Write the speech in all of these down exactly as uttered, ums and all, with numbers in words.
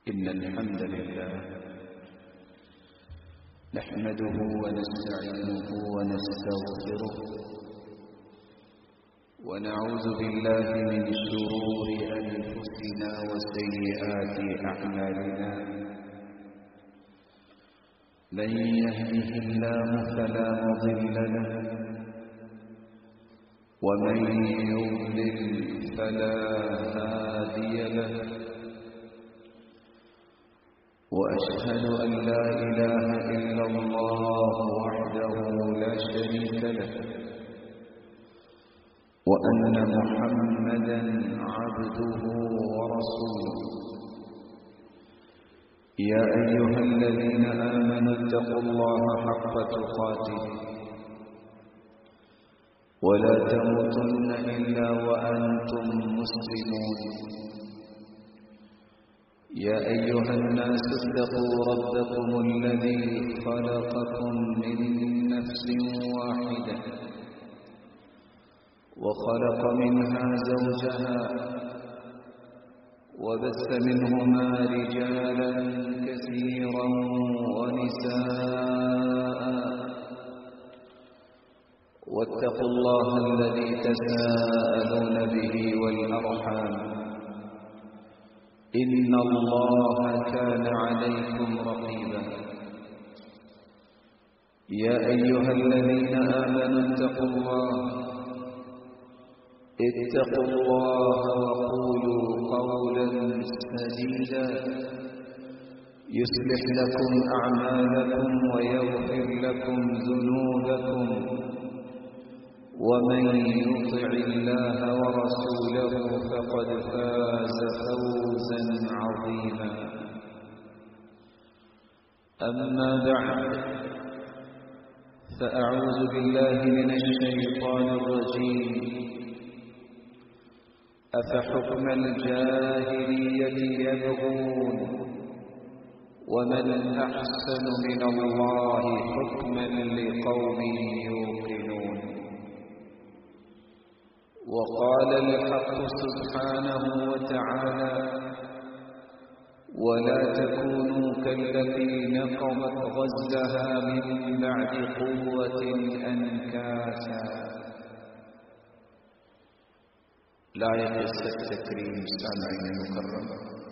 إن الحمد لله نحمده ونستعينه ونستغفره ونعوذ بالله من شرور أنفسنا وسيئات أعمالنا من يهده الله فلا مضل له ومن يضلل فلا هادي له وأشهد أن لا إله إلا الله وحده لا شريك له وأن محمدا عبده ورسوله يا أيها الذين آمنوا اتقوا الله حق تقاته ولا تموتن إلا وأنتم مسلمون يا أيها الناس اتقوا ربكم الذي خلقكم من نفس واحدة وخلق منها زوجها وبث منهما رجالا كثيرا ونساء واتقوا الله الذي تساءلون به والأرحام إن الله كان عليكم رقيبا يا أيها الذين آمنوا اتقوا الله اتقوا الله وقولوا قولا سديدا يصلح لكم أعمالكم ويغفر لكم ذنوبكم ومن يطع الله ورسوله فقد فاز فوزا عظيما أما بعد فأعوذ بالله من الشيطان الرجيم أفحكم الجاهلية يبغون ومن أحسن من الله حكما لقوم يوقنون وقال الحق سبحانه وتعالى ولا تكونوا كالتي نقضت غزلها من بعد قوة أنكاسا لائق التكريم سامعين المكرم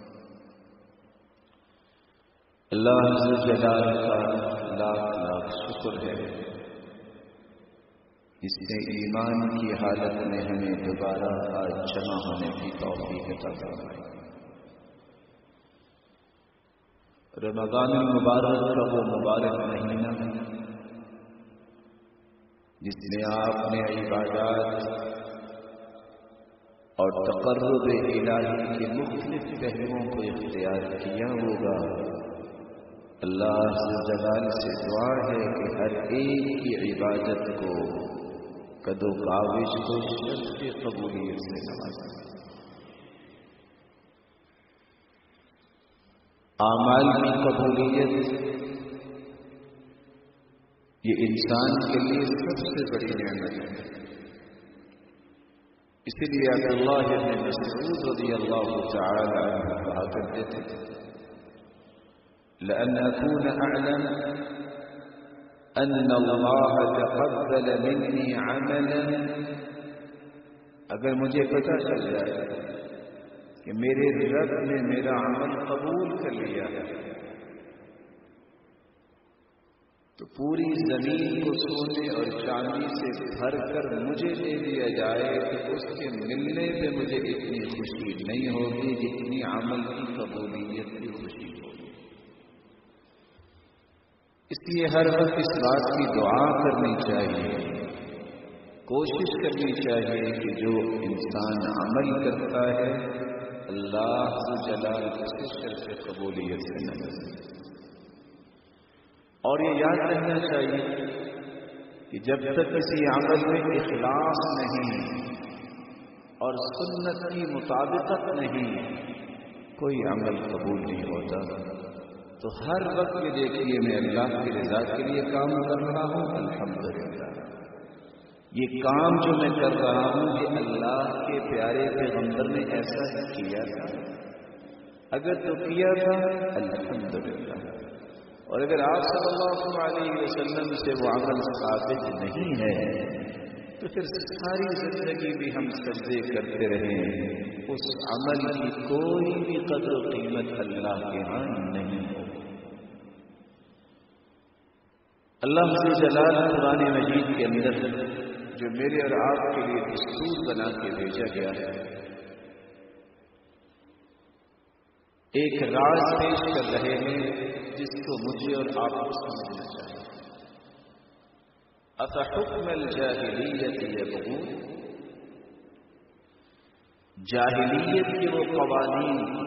اللہ عز جلال کا لاکھ لاکھ شکر ہے اس نے ایمان کی حالت میں ہمیں دوبارہ آج جمع ہونے کی توفیق عطا فرمائی۔ رمضان المبارک کا وہ مبارک مہینہ جس میں آپ نے عبادات اور تقرب الہی کے مختلف پہلوؤں کو اختیار کیا ہوگا، اللہ عز جلال سے دعا ہے کہ ہر ایک کی عبادت کو قد و کاوش کو شرط کی قبولیت سے نوازا۔ اعمال کی قبولیت یہ انسان کے لیے سب سے بڑی نعمت ہے، اس لیے عبداللہ بن مسعود رضی اللہ تعالی عنہ کہا کرتے تھے لأن أكون أعلم أن الله تقبل مني عملا، اگر مجھے پتہ چل جائے کہ میرے رب نے میرا عمل قبول کر لیا ہے تو پوری زمین کو سونے اور چاندی سے بھر کر مجھے دے دیا جائے کہ اس کے ملنے پہ مجھے اتنی خوشی نہیں ہوگی جتنی عمل کی قبولیت کی خوشی ہوگی۔ اس لیے ہر وقت اس بات کی دعا کرنی چاہیے، کوشش کرنی چاہیے کہ جو انسان عمل کرتا ہے اللہ جلال اس شرط قبولیت سے نوازے، اور یہ یاد رکھنا چاہیے کہ جب تک کسی عمل میں اخلاص نہیں اور سنت کی مطابقت نہیں کوئی عمل قبول نہیں ہوتا۔ تو ہر وقت یہ دیکھیے میں اللہ کی رضا کے لیے کام کر رہا ہوں، الحمدللہ یہ کام جو میں کر رہا ہوں یہ اللہ کے پیارے پیغمبر نے ایسا کیا تھا، اگر تو کیا تھا الحمدللہ، اور اگر آپ صلی اللہ علیہ وسلم سے وہ عمل ثابت نہیں ہے تو پھر ساری زندگی بھی ہم سجدے کرتے رہیں، اس عمل کی کوئی بھی قدر و قیمت اللہ کے ہاں نہیں ہو۔ اللہ جل جلالہ قرآن مجید کے اندر جو میرے اور آپ کے لیے دستور بنا کے بھیجا گیا ہے، ایک راز پیش کر رہے ہیں جس کو مجھے اور آپ کو سمجھنا چاہیے۔ افحکم الجاہلیت یبغون، جاہلیت کے وہ قوانین،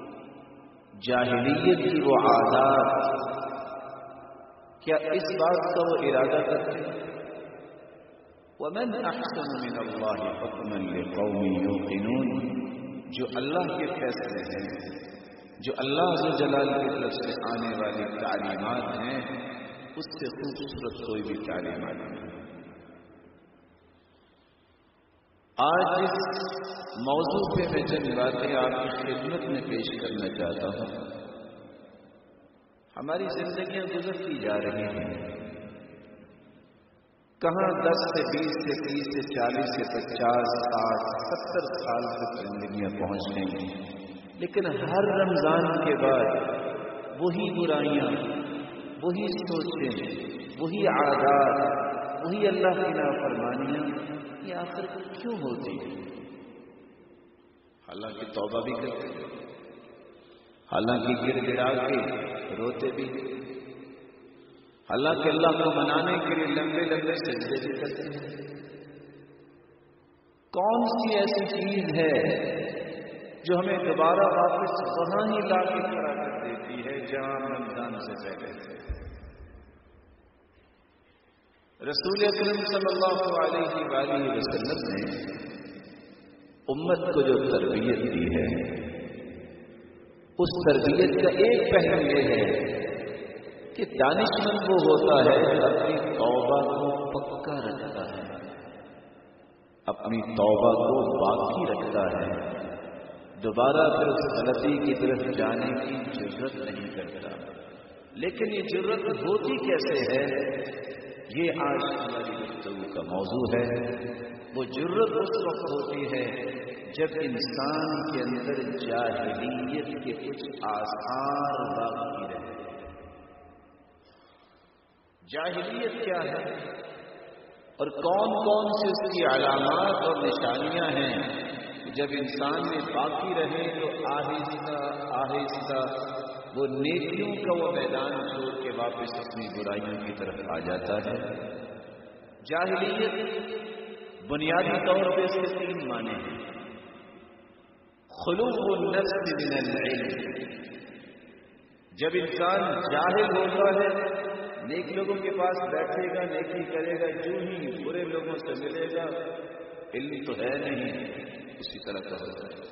جاہلیت کی وہ عادات، کیا اس بات کا وہ ارادہ کرتے ہیں؟ ومن احسن من اللہ حکما لقوم یوقنون، جو اللہ کے فیصلے ہیں، جو اللہ عز و جلال کی طرف سے آنے والی تعلیمات ہیں، اس سے خوبصورت کوئی بھی تعلیمات نہیں۔ آج اس موضوع پہ میں چند باتیں آپ کی خدمت میں پیش کرنا چاہتا ہوں۔ ہماری زندگیاں گزرتی جا رہی ہیں، کہاں دس سے بیس سے تیس سے چالیس سے پچاس ساٹھ ستر سال تک زندگیاں پہنچ گئی ہیں، لیکن ہر رمضان کے بعد وہی برائیاں، وہی سوچیں، وہی عادات، وہی اللہ کی نافرمانیاں، یہ آخر کیوں ہوتی ہے؟ حالانکہ توبہ بھی کرتے ہیں، حالانکہ گر گڑا کے روتے بھی، حالانکہ اللہ کو منانے کے لیے لمبے لمبے سجدے بھی کرتے ہیں۔ کون سی ایسی چیز ہے جو ہمیں دوبارہ واپس وہاں ہی لا کے کھڑا کر دیتی ہے جہاں رمضان سے پہلے تھے؟ رسول اکرم صلی اللہ علیہ وآلہ وسلم نے امت کو جو تربیت دی ہے، اس تربیت کا ایک پہلو یہ ہے کہ دانشمند وہ ہوتا ہے جو اپنی توبہ کو پکا رکھتا ہے، اپنی توبہ کو باقی رکھتا ہے، دوبارہ پھر اس غلطی کی طرف جانے کی جرت نہیں کرتا۔ لیکن یہ جرت ہوتی کیسے ہے، یہ آج ہماری گفتگو کا موضوع ہے۔ وہ جرت اس وقت ہوتی ہے جب انسان کے اندر جاہلیت کے کچھ آثار باقی رہے۔ جاہلیت کیا ہے اور کون کون سی اس کی علامات اور نشانیاں ہیں؟ جب انسان میں باقی رہے تو آہستہ آہستہ وہ نیکیوں کا وہ میدان چھوڑ کے واپس اپنی برائیوں کی طرف آ جاتا ہے۔ جاہلیت بنیادی طور پہ اس کے تین معنی ہیں۔ خلوق النفس من العلم، جب انسان جاہل ہوتا ہے، نیک لوگوں کے پاس بیٹھے گا، نیکی کرے گا، جو ہی برے لوگوں سے ملے گا، علم تو ہے نہیں، اسی طرح کا ہوتا ہے۔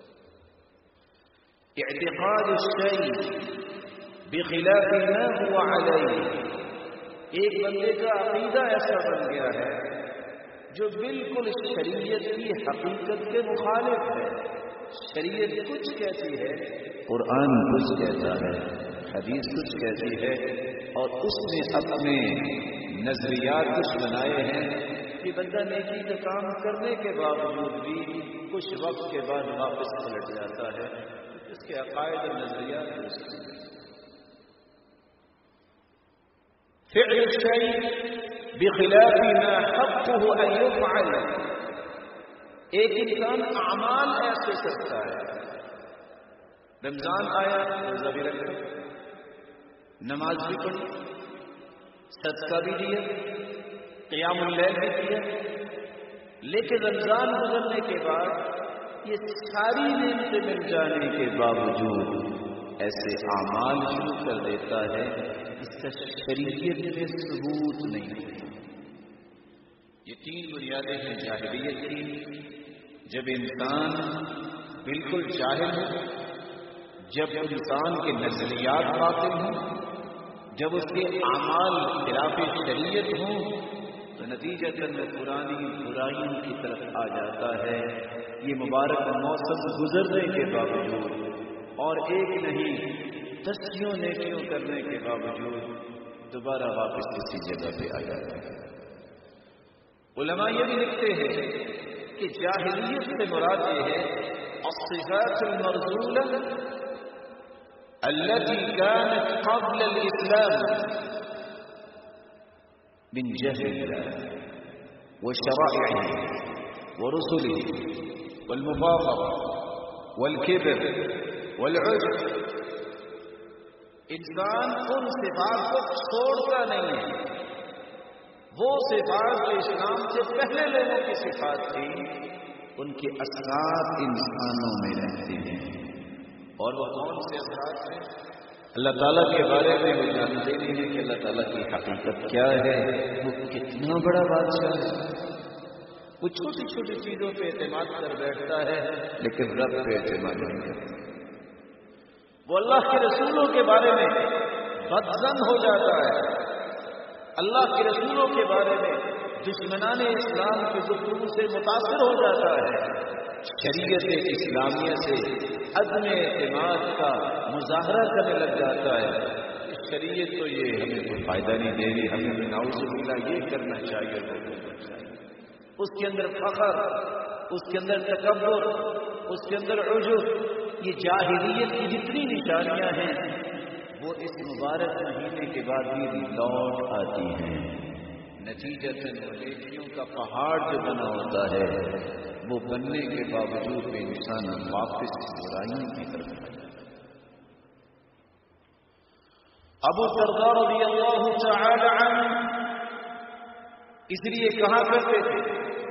اعتقاد الشيء بخلاف ما هو عليه، ایک بندے کا عقیدہ ایسا بن گیا ہے جو بالکل شریعت کی حقیقت کے مخالف ہے۔ شریعت کچھ کہتی ہے، قرآن کچھ کہتا ہے، حدیث کچھ کہتی ہے، اور اس نے اپنے نظریات کچھ بنائے ہیں کہ بندہ نیکی کا کام کرنے کے باوجود بھی کچھ وقت کے بعد واپس پلٹ جاتا ہے، اس کے عقائد اور نظریات درست ہیں۔ فعل الشيء بخلاف ما حقه ان يفعل، ایک انسان اعمال ایسے کرتا ہے، رمضان آیا روزہ بھی رکھا، نماز بھی پڑھی، صدقہ بھی دیا، قیام اللیل بھی کیا، لیکن رمضان گزرنے کے بعد یہ ساری نعمتیں مل جانے کے باوجود ایسے اعمال شروع کر دیتا ہے اس کا شریعت میں ثبوت نہیں ہے۔ یہ تین بنیادیں ہیں جاہلیت کی۔ جب انسان بالکل جاہل ہو، جب انسان کے نظریات باطل ہوں، جب اس کے اعمال خلاف شریعت ہوں، تو نتیجتاً میں پرانی برائیوں کی طرف آ جاتا ہے۔ یہ مبارک موسم گزرنے کے باوجود اور ایک نہیں دسیوں نیکیوں کرنے کے باوجود دوبارہ واپس اسی جگہ پہ آ جاتا ہے۔ علماء یہ بھی لکھتے ہیں کہ جاہلیت سے مراد یہ ہے الصفات المرذولة التي كانت قبل الإسلام من جهل الله وشرائعه ورسله والمفاخرة والكبر والعجب، انسان ان صفات کو چھوڑتا نہیں ہے۔ وہ صفات جو اسلام سے پہلے لوگوں کی صفات تھی ان کے اثرات انسانوں میں رہتے ہیں، اور وہ کون سے اثرات ہیں؟ اللہ تعالیٰ کے بارے میں وہ جانتے نہیں ہیں کہ اللہ تعالیٰ کی حقیقت کیا ہے، وہ کتنا بڑا بادشاہ ہے۔ وہ چھوٹی چھوٹی چیزوں پہ اعتماد کر بیٹھتا ہے لیکن رب پہ اعتماد نہیں کرتا۔ وہ اللہ کے رسولوں کے بارے میں بدظن ہو جاتا ہے، اللہ کے رسولوں کے بارے میں دشمنان اسلام کی گفتگو سے متاثر ہو جاتا ہے، شریعت اسلامیہ سے عدم اعتماد کا مظاہرہ کرنے لگ جاتا ہے۔ شریعت تو یہ ہمیں کوئی فائدہ نہیں دے رہی، ہمیں نعوذ باللہ یہ کرنا چاہیے وہ کرنا چاہیے۔ اس کے اندر فخر، اس کے اندر تکبر، اس کے اندر عجب، یہ جاہلیت کی جتنی نشانیاں ہیں وہ اس مبارک مہینے کے بعد بھی لوٹ آتی ہیں۔ نتیجتاً نیکیوں کا پہاڑ جو بنا ہوتا ہے وہ بننے کے باوجود بھی انسان واپس برائیوں کی طرف آ جاتا ہے۔ ابو الدرداء رضی اللہ تعالی عنہ اس لیے کہا کرتے تھے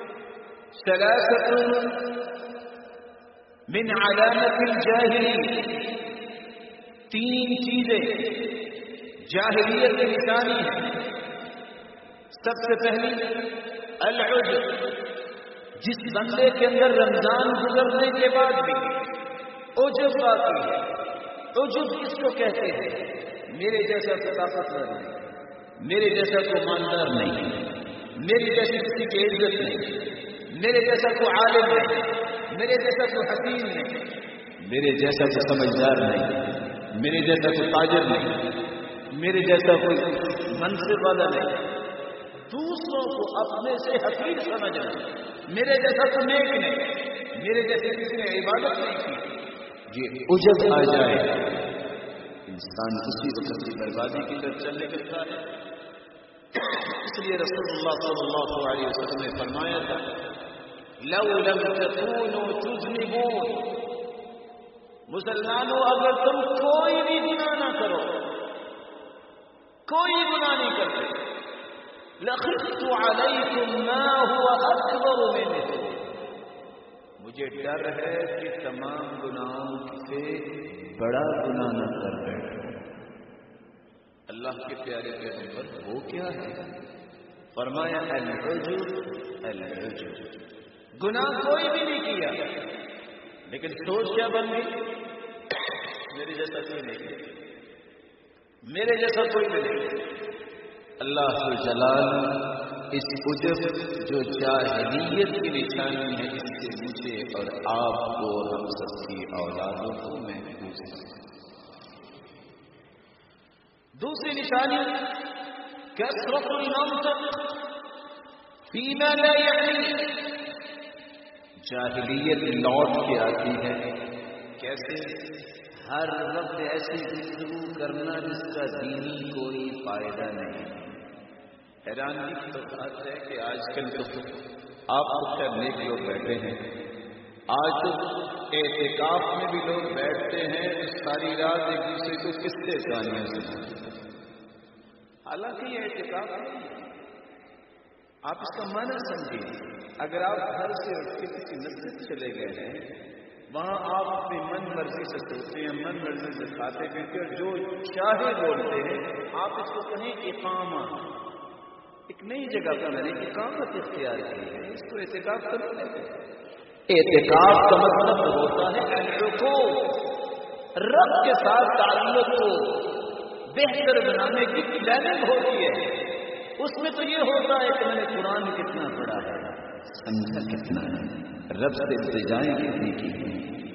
ثلاثۃ من علامت الجاہلی، تین چیزیں جاہلیت کی نشانی ہے۔ سب سے پہلی العجب، جس بندے کے اندر رمضان گزرنے کے بعد بھی عجب باقی ہے۔ عجب کس کو کہتے ہیں؟ میرے جیسا کوئی طاقتور نہیں، میرے جیسا کوئی مالدار نہیں، میری جیسی کسی کی عزت نہیں، میرے جیسا کوئی عالم نہیں، میرے جیسا کوئی حکیم نہیں، میرے جیسا کوئی سمجھدار نہیں، میرے جیسا کوئی تاجر نہیں، میرے جیسا کوئی منصب والا نہیں، دوسروں کو اپنے سے حقیر سمجھنا، میرے جیسا کوئی نیک نہیں، میرے جیسے کسی نے عبادت نہیں کی، یہ عجب آ جائے انسان اسی وقت کی بربادی کی طرف چلنے لگتا ہے۔ اس لیے رسول اللہ صلی اللہ علیہ وسلم نے فرمایا تھا لو لم تكونوا تذنبون، مسلمانوں اگر تم کوئی بھی گناہ نہ کرو، کوئی گناہ نہیں کرتے، لخفت علیکم ما هو اکبر منه، مجھے ڈر ہے کہ تمام گناہوں سے بڑا گناہ نہ کر بیٹھو۔ اللہ کے پیارے پیغمبر وہ کیا ہے؟ فرمایا العجب العجب، گناہ کوئی بھی نہیں کیا لیکن سوچ کیا بن گئی؟ میرے جیسا کوئی نہیں، میرے جیسا کوئی نہیں۔ اللہ جلال اس عجب جو جاہلیت کی نشانی ہے اس سے مجھے اور آپ کو اور ہم سب کی اولادوں کو محفوظ کرے۔ دوسری نشانی کثرت المنطق فیما لا یعنی، جاہلیت لوٹ کے آتی ہے۔ کیسے؟ ہر وقت ایسی گفتگو کرنا جس کا دینی کوئی فائدہ نہیں۔ حیرانی کی تو بات ہے کہ آج کل تو آپ اکثر نیک لوگ بیٹھے ہیں، آج تو اعتکاف میں بھی لوگ بیٹھتے ہیں ساری رات ایک دوسرے کو قصے کہانیاں سناتے ہیں۔ حالانکہ یہ اعتکاف نہیں ہے، آپ اس کا معنی سمجھیے۔ اگر آپ گھر سے اٹھ کے کسی مسجد چلے گئے ہیں، وہاں آپ اپنی من مرضی سے سوچتے ہیں، من مرضی سے کھاتے پیتے اور جو چاہے بولتے ہیں، آپ اس کو کہیں اقامہ، ایک نئی جگہ پر میں نے اقامت اختیار کی ہے، اس کو اعتکاف کر لیتے ہیں۔ اعتکاف کا مطلب ہوتا ہے رکوع، رب کے ساتھ تعلق کو بہتر بنانے کی پلاننگ ہوتی ہے۔ اس میں تو یہ ہوتا ہے کہ میں نے قرآن کتنا پڑھا ہے، سمجھا کتنا ہے، رب سے التجائیں کتنی کی،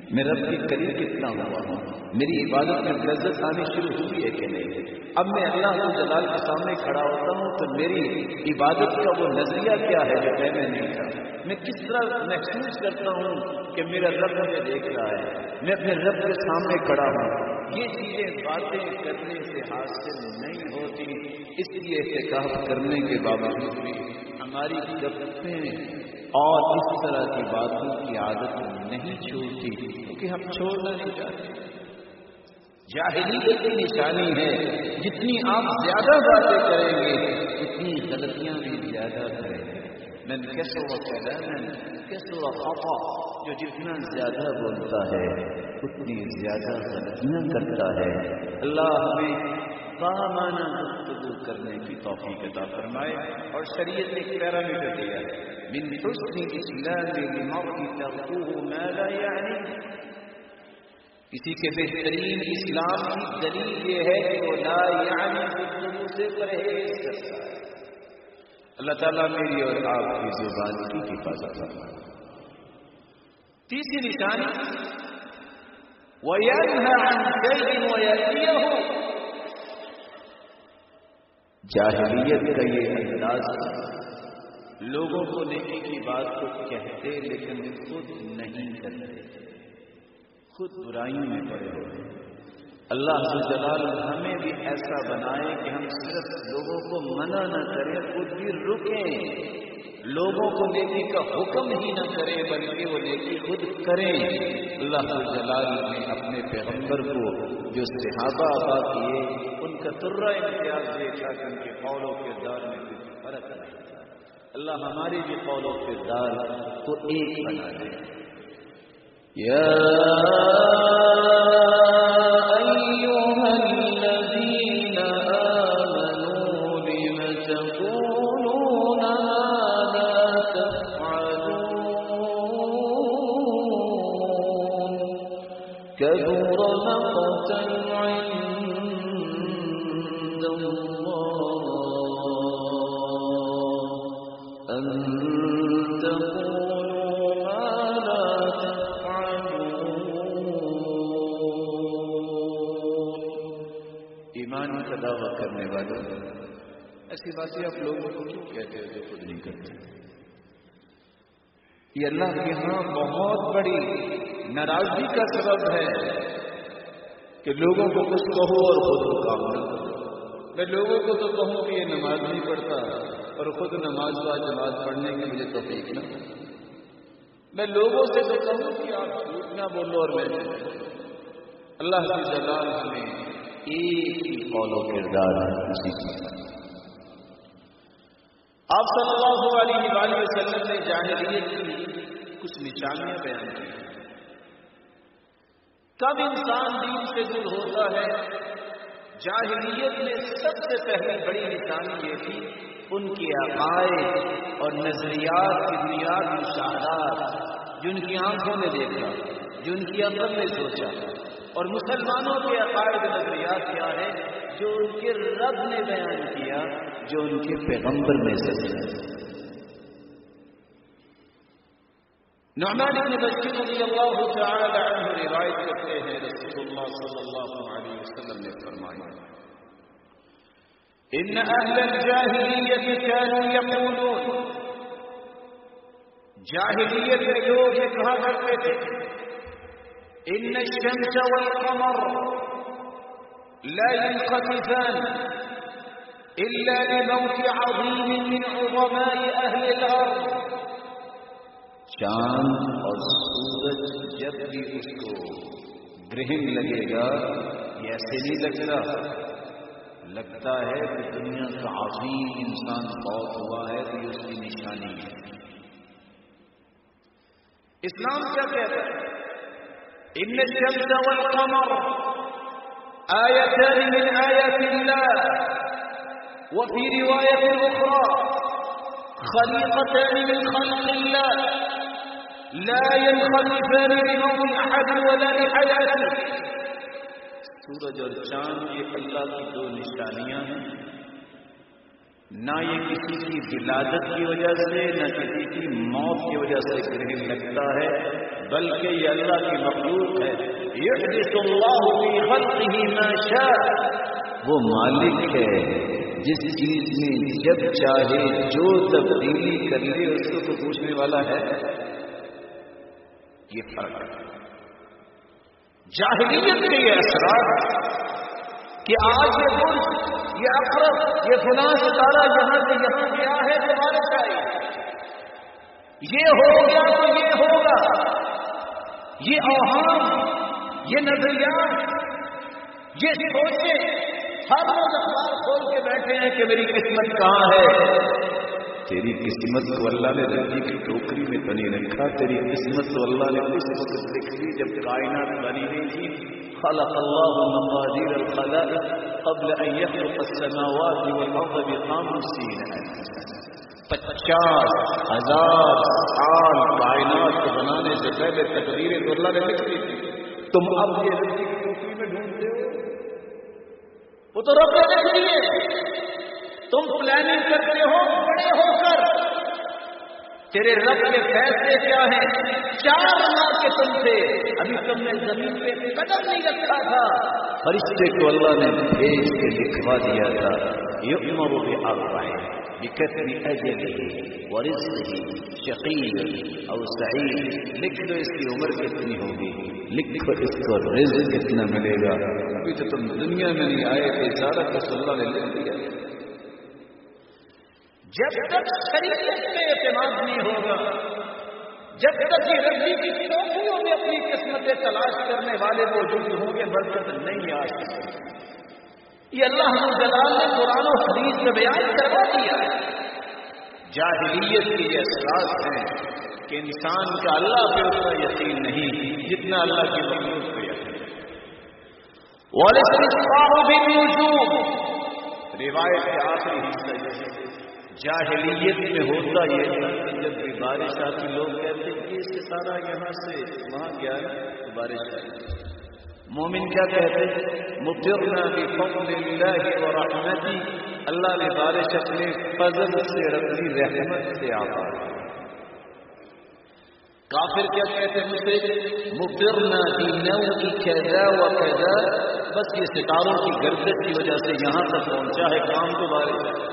میں رب کے قریب کتنا ہوا ہوں، میری عبادت میں لذت آنی شروع ہوئی ہے کہ نہیں؟ اب میں اللہ جلال کے سامنے کھڑا ہوتا ہوں تو میری عبادت کا وہ نظریہ کیا ہے جو پہلے نہیں تھا؟ میں کس طرح محسوس کرتا ہوں کہ میرا رب مجھے دیکھ رہا ہے، میں اپنے رب کے سامنے کھڑا ہوں؟ یہ چیزیں باتیں کرنے سے حاصل نہیں ہوتی، اس لیے اعتکاف کرنے کے باوجود بھی ہماری گپیں اور اس طرح کی باتوں کی عادت نہیں چھوڑتی، کیونکہ ہم چھوڑنا نہیں چاہتے۔ جاہلیت کی نشانی ہے، جتنی آپ زیادہ باتیں کریں گے اتنی غلطیاں بھی زیادہ کریں گے۔ من کثر کلاما کثر خطأ، جو جتنا زیادہ بولتا ہے اتنی زیادہ غلطیاں کرتا ہے۔ اللہ ہمیں بامانہ گفتگو کرنے کی توفیق عطا فرمائے، اور شریعت نے ایک پیرامیٹر دیا ہے، من حسن اسلام المرء ترکه ما لا یعنی، کسی کے بہترین اسلام کی دلیل یہ ہے کہ وہ لا یعنی گفتگو سے پرہیز کرتا ہے۔ اللہ تعالیٰ میری اور آپ کی زبان کی حفاظت فرمائے۔ تیسری نشانی وَيَنْهَى عَنْ شَيْءٍ وَيَأْتِيَهُ، جاہلیت کا یہ انداز تھا، لوگوں کو نیکی کی بات کو کہتے لیکن خود نہیں کرتے، خود برائیوں میں پڑے ہوئے۔ اللہ جلال ہمیں بھی ایسا بنائے کہ ہم صرف لوگوں کو منع نہ کریں، خود بھی رکیں، لوگوں کو نیکی کا حکم ہی نہ کریں بلکہ وہ نیکی خود کریں۔ اللہ جلال نے اپنے پیغمبر کو جو صحابہ عطا کیے ان کا ترہ امتیاز دیکھا کہ ان کے قول و کردار میں کچھ فرق نہیں، اللہ ہماری بھی قول و کردار کو ایک بنا دے۔ یا کرنے والوں، ایسی باتیں آپ لوگوں کو کیوں کہتے ہیں جو خود نہیں کرتے؟ یہ اللہ کے یہاں بہت بڑی ناراضگی کا سبب ہے کہ لوگوں کو کچھ کہو اور خود کو کام نہ کرو۔ میں لوگوں کو تو کہوں کہ یہ نماز نہیں پڑھتا اور خود نماز با جماعت پڑھنے کی مجھے توفیق نہ ہو۔ میں لوگوں سے تو کہوں کہ آپ جھوٹ نہ بولو اور میں اللہ کی جلال ہمیں ایک ہی قول و کردار ہے۔ آپ صلی اللہ علیہ وآلہ وسلم نے جاہلیت کی کچھ نشانیاں بیان کی۔ کب انسان دین سے دور ہوتا ہے؟ جاہلیت میں سب سے پہلی بڑی نشانی یہ تھی ان کے عقائد اور نظریات کی بنیاد مشاہدات، جو ان کی آنکھوں نے دیکھا، جو ان کی عقل نے سوچا۔ اور مسلمانوں کے عقائد نظریات کیا ہے؟ جو ان کے رب نے بیان کیا، جو ان کے پیغمبر نے سچا۔ نعمان بن بشیر رضی اللہ تعالی عنہ روایت کرتے ہیں رسول اللہ صلی اللہ علیہ وسلم نے فرمایا ان اہل الجاہلیت كانوا یقولون، جاہلیت کے لوگ یہ کہا کرتے تھے ان الشمس والقمر لا ينخسفان الا لموت عظيم من عظماء اهل الارض، چاند اور سورج جب بھی اس کو گرہن لگے گا یہ ایسے نہیں لگتا، لگتا ہے کہ دنیا کا عظیم انسان فوت ہوا ہے تو یہ اس کی نشانی ہے۔ اسلام کیا کہتا ہے؟ ان الشمس والقمر آیتان من آیات اللہ، وفي رواية أخرى خليقتان من خلق الله لا ينخسفان لموت أحد ولا لحياته۔ سورج اور چاند یہ اللہ کی دو نشانیاں ہیں، نہ یہ کسی کی ولادت کی وجہ سے نہ کسی کی موت کی وجہ سے گرہن لگتا ہے، بلکہ یہ اللہ کی مخلوق ہے۔ یحدث اللہ فی خلقہ ما شاء، وہ مالک ہے جس چیز میں جب چاہے جو تبدیلی کر لے اس کو تو پوچھنے والا ہے۔ یہ فرق ہے جاہلیت کے یہ اثرات کہ آج یہ برج، یہ اقرب، یہ فلاں ستارہ یہاں سے یہاں گیا ہے تمہارے چاہیے، یہ ہو گیا تو یہ ہوگا، یہ اوہام، یہ نظریات، یہ سوچیں ہر روز اخبار کھول کے بیٹھے ہیں کہ میری قسمت کہاں ہے۔ تیری قسمت کو اللہ نے رنجی کی ٹوکری میں تو نہیں رکھا، تیری قسمت تو اللہ نے اس وقت لکھ دی جب کائنات بنی نہیں تھی۔ خلق اللہ مقادیر الخلائق قبل ان يخلق السماوات والارض بخمسین پچاس ہزار سال کائنات کو بنانے سے پہلے تقدیریں تو اللہ نے لکھ دی تھی، تم اب یہ رنجی کی ٹوکری میں ڈھونڈتے ہو، وہ تو رب نے لکھ دیے، تم پلاننگ کرتے ہو بڑے ہو کر۔ تیرے رب کے فیصلے کیا ہیں؟ چار ماہ کے تم تھے، ابھی تم نے زمین پہ قدم نہیں رکھا تھا، فرشتے کو اللہ نے بھیج کے لکھوا دیا تھا، یؤمر بآبائہ بکتب اجلہ ورزقہ شقی او سعید، لکھ دو اس کی عمر کتنی ہوگی، لکھ دو اس کو رزق کتنا ملے گا۔ ابھی تو تم دنیا میں نہیں آئے تھے، سارا کچھ اللہ نے لکھ دیا۔ جب تک شریعت میں اعتماد نہیں ہوگا، جب تک یہ ربی کی ٹوکریوں میں اپنی قسمتیں تلاش کرنے والے موجود ہوں گے، برکت نہیں آ سکتی۔ یہ اللہ جلال نے قرآن و حدیث میں بیان کروا دیا ہے۔ جاہلیت کے یہ اثرات ہیں کہ انسان کا اللہ پہ اتنا یقین نہیں جتنا اللہ کی مخلوق پہ یقین۔ والاستسقاء بالنجوم، روایت کے آخری حصہ یہ جاہلیت میں ہوتا یہ تھا کہ جب بھی بارش آتی لوگ کہتے ہیں کہ ستارہ یہاں سے وہاں گیا ہے بارش آئی۔ مومن کیا کہتے ہیں؟ مطرنا بفضل اللہ ورحمتہ، اللہ نے بارش اپنے فضل سے رکھی، رحمت سے آتا ہے۔ کافر کیا کہتے ہیں؟ مجھے مطرنا بنوء کذا وکذا، بس یہ ستاروں کی گردش کی وجہ سے یہاں تک پہنچا ہے کام تو بارش ہے۔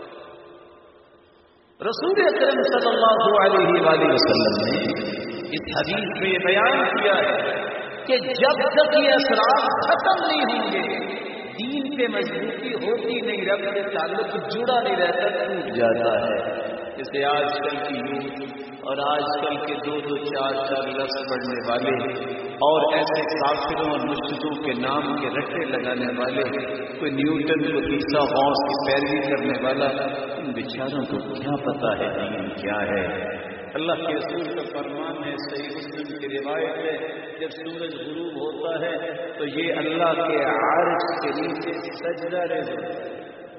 رسول اکرم صلی اللہ علیہ وآلہ وسلم نے اس حدیث میں یہ بیان کیا ہے کہ جب تک یہ اثرات ختم نہیں ہوں گے، دین پہ مضبوطی ہوتی نہیں، رب سے تعلق جڑا نہیں رہتا، ٹوٹ جاتا ہے۔ جیسے آج کل کی یوتھ اور آج کل کے دو دو چار چار لفظ پڑھنے والے اور ایسے کافروں اور مشرکوں کے نام کے رٹے لگانے والے، کوئی نیوٹن کو عیسیٰ غوث کی پیروی کرنے والا، ان بیچاروں کو کیا پتا ہے دین کیا ہے؟ اللہ کے رسول کا فرمان ہے، صحیح مسلم کی روایت ہے، جب سورج غروب ہوتا ہے تو یہ اللہ کے عرش کے نیچے سجدہ رہتا ہے،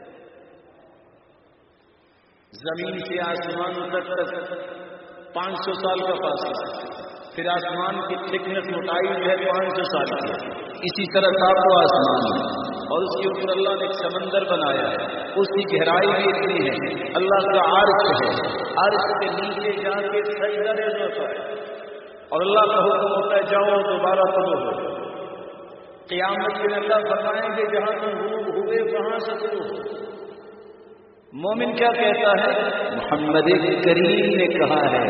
زمین سے آسمان تک پانچ سو سال کا فاصلہ، پھر آسمان کی تھکنس موٹائی جو ہے پانچ سو سال کی، اسی طرح ساتواں آسمان ہے اور اس کے اوپر اللہ نے ایک سمندر بنایا ہے، اس کی گہرائی بھی اتنی ہے، اللہ کا عرش ہے، عرش کے نیچے جا کے سجدہ ریز ہوتا ہے اور اللہ کا حکم ہوتا ہے جاؤ دوبارہ کرو۔ قیامت میں اللہ بتائیں گے جہاں تم غروب ہوئے وہاں سے شروع ہو۔ مومن کیا کہتا ہے؟ محمد کریم نے کہا ہے،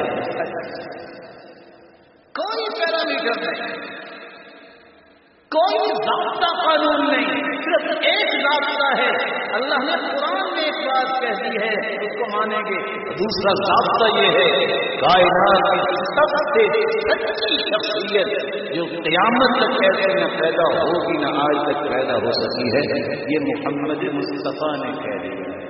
کوئی پیرامیٹر نہیں، کوئی ضابطہ قانون نہیں، صرف ایک ضابطہ ہے، اللہ نے قرآن میں ایک بات کہہ دی ہے اس کو مانیں گے۔ دوسرا ضابطہ یہ ہے، کائنات کی سب سے سچی شخصیت جو قیامت تک ایسے نہ پیدا ہوگی نہ آج تک پیدا ہو سکی ہے، یہ محمد مصطفیٰ نے کہہ دیا ہے۔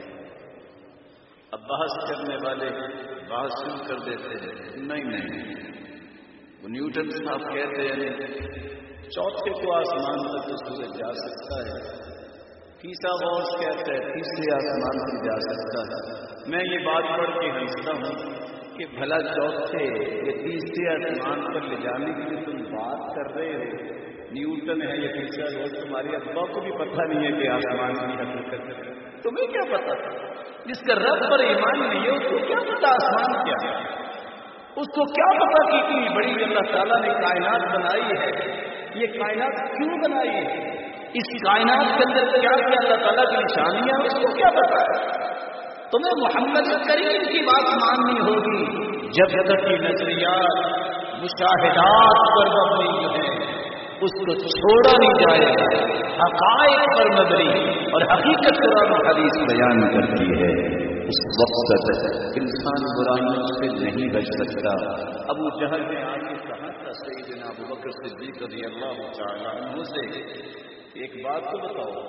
اب بحث کرنے والے بحث شروع کر دیتے ہیں، نہیں نہیں وہ نیوٹن صاحب کہتے ہیں چوتھے کو آسمان تک تو سورج جا سکتا ہے، تیسرا غوث کہتا ہے تیسرے آسمان تک جا سکتا ہے۔ میں یہ بات پڑھ کے ہنستا ہوں کہ بھلا چوتھے یا تیسرے آسمان پر لے جانے کی جو تم بات کر رہے ہو، نیوٹن ہے یا تیسرا غوث، تمہارے ابا کو بھی پتہ نہیں ہے کہ آسمان کی حقیقت ہے، تمہیں کیا پتا؟ جس کا رب پر ایمان نہیں ہے اس کو کیا پتا آسمان کیا ہے؟ اس کو کیا پتا کہ اتنی بڑی اللہ تعالیٰ نے کائنات بنائی ہے، یہ کائنات کیوں بنائی ہے، اس کائنات کے اندر کیا کیا اللہ تعالیٰ کی نشانیاں، اس کو کیا پتا ہے؟ تمہیں محمد کریم کی بات ماننی ہوگی جب تک کی نظریات مشاہدات پر مبنی جو ہے اس کو چھوڑا نہیں جائے گا. حقائق پر مبنی اور حقیقت قرآن و حدیث بیان کرتی ہے. اس وقت تک انسان برائیوں سے نہیں بچ سکتا. ابو جہل نے آ کے کہا تھا سیدنا ابو بکر صدیق رضی اللہ تعالیٰ عنہ سے ایک بات تو بتاؤ،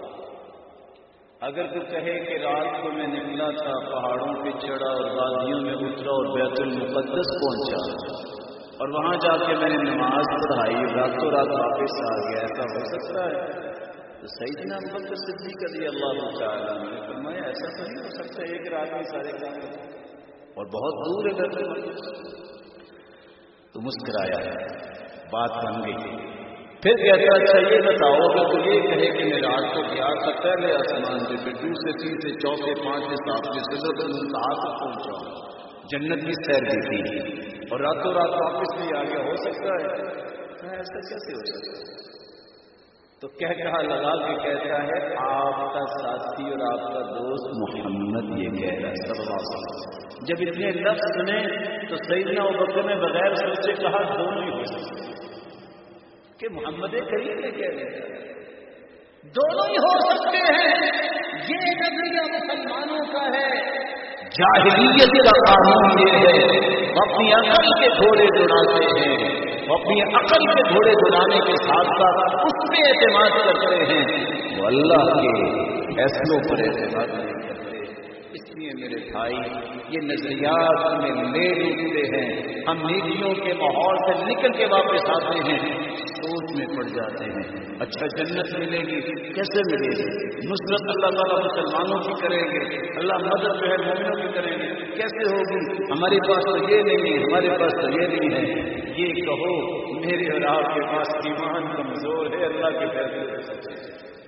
اگر تو کہے کہ رات کو میں نکلا تھا، پہاڑوں پہ چڑھا اور وادیوں میں اترا اور بیت المقدس پہنچا اور وہاں جا کے میں نے نماز پڑھائی، راتوں رات واپس آ گیا، ایسا ہو سکتا ہے؟ تو سیدنا ابو بکر صدیق رضی اللہ تعالیٰ نے فرمایا ایسا تو نہیں ہو سکتا، ایک رات میں سارے کام اور بہت دور ہے بیت المقدس. تو مسکرایا، بات بن گئی. پھر کہتا اچھا یہ بتاؤ اگر تو یہ کہے کہ میں رات کو گیا تھا پہلے آسمان سے، پھر دوسرے تیسرے چوتھے پانچویں ساتویں سدرۃ المنتہا تک پہنچا، جنت کی سیر کی تھی اور راتوں رات واپس بھی آ گیا، ہو سکتا ہے؟ ایسا کیسے ہو سکتا ہے؟ تو کہہ کہا لگا کے کہتا ہے آپ کا ساتھی اور آپ کا دوست محمد یہ کہہ رہا ہے صلی اللہ علیہ وسلم. جب اتنے لفظ سنے تو سیدنا ابوبکر نے بغیر سوچے کہا دونوں ہی ہو سکتے کہ محمد کریم نے کہہ رہے ہیں، دونوں ہی ہو سکتے ہیں. یہ نظریہ مسلمانوں کا ہے. جاہلیت کا قانون یہ ہے وہ اپنی عقل کے گھوڑے دوڑاتے ہیں، وہ اپنی عقل کے گھوڑے دوڑانے کے ساتھ ساتھ اس پہ اعتماد کرتے ہیں، وہ اللہ کے فیصلوں پر اعتماد نہیں کرتے. اس لیے میرے بھائی یہ نظریات میں لے ڈوبتے ہیں، ہم نیکیوں کے ماحول سے نکل کے واپس آتے ہیں، سوچ میں پڑ جاتے ہیں اچھا جنت ملے گی، کیسے ملے گی؟ نصرت اللہ تعالیٰ مسلمانوں کی کریں گے، اللہ مدد جو ہے مومنوں کی کریں گے، کیسے ہوگی؟ ہمارے پاس تو یہ نہیں ہے، ہمارے پاس تو یہ نہیں ہے. یہ کہو میرے اور آپ کے پاس ایمان کمزور ہے، اللہ کے فیصلے سچے.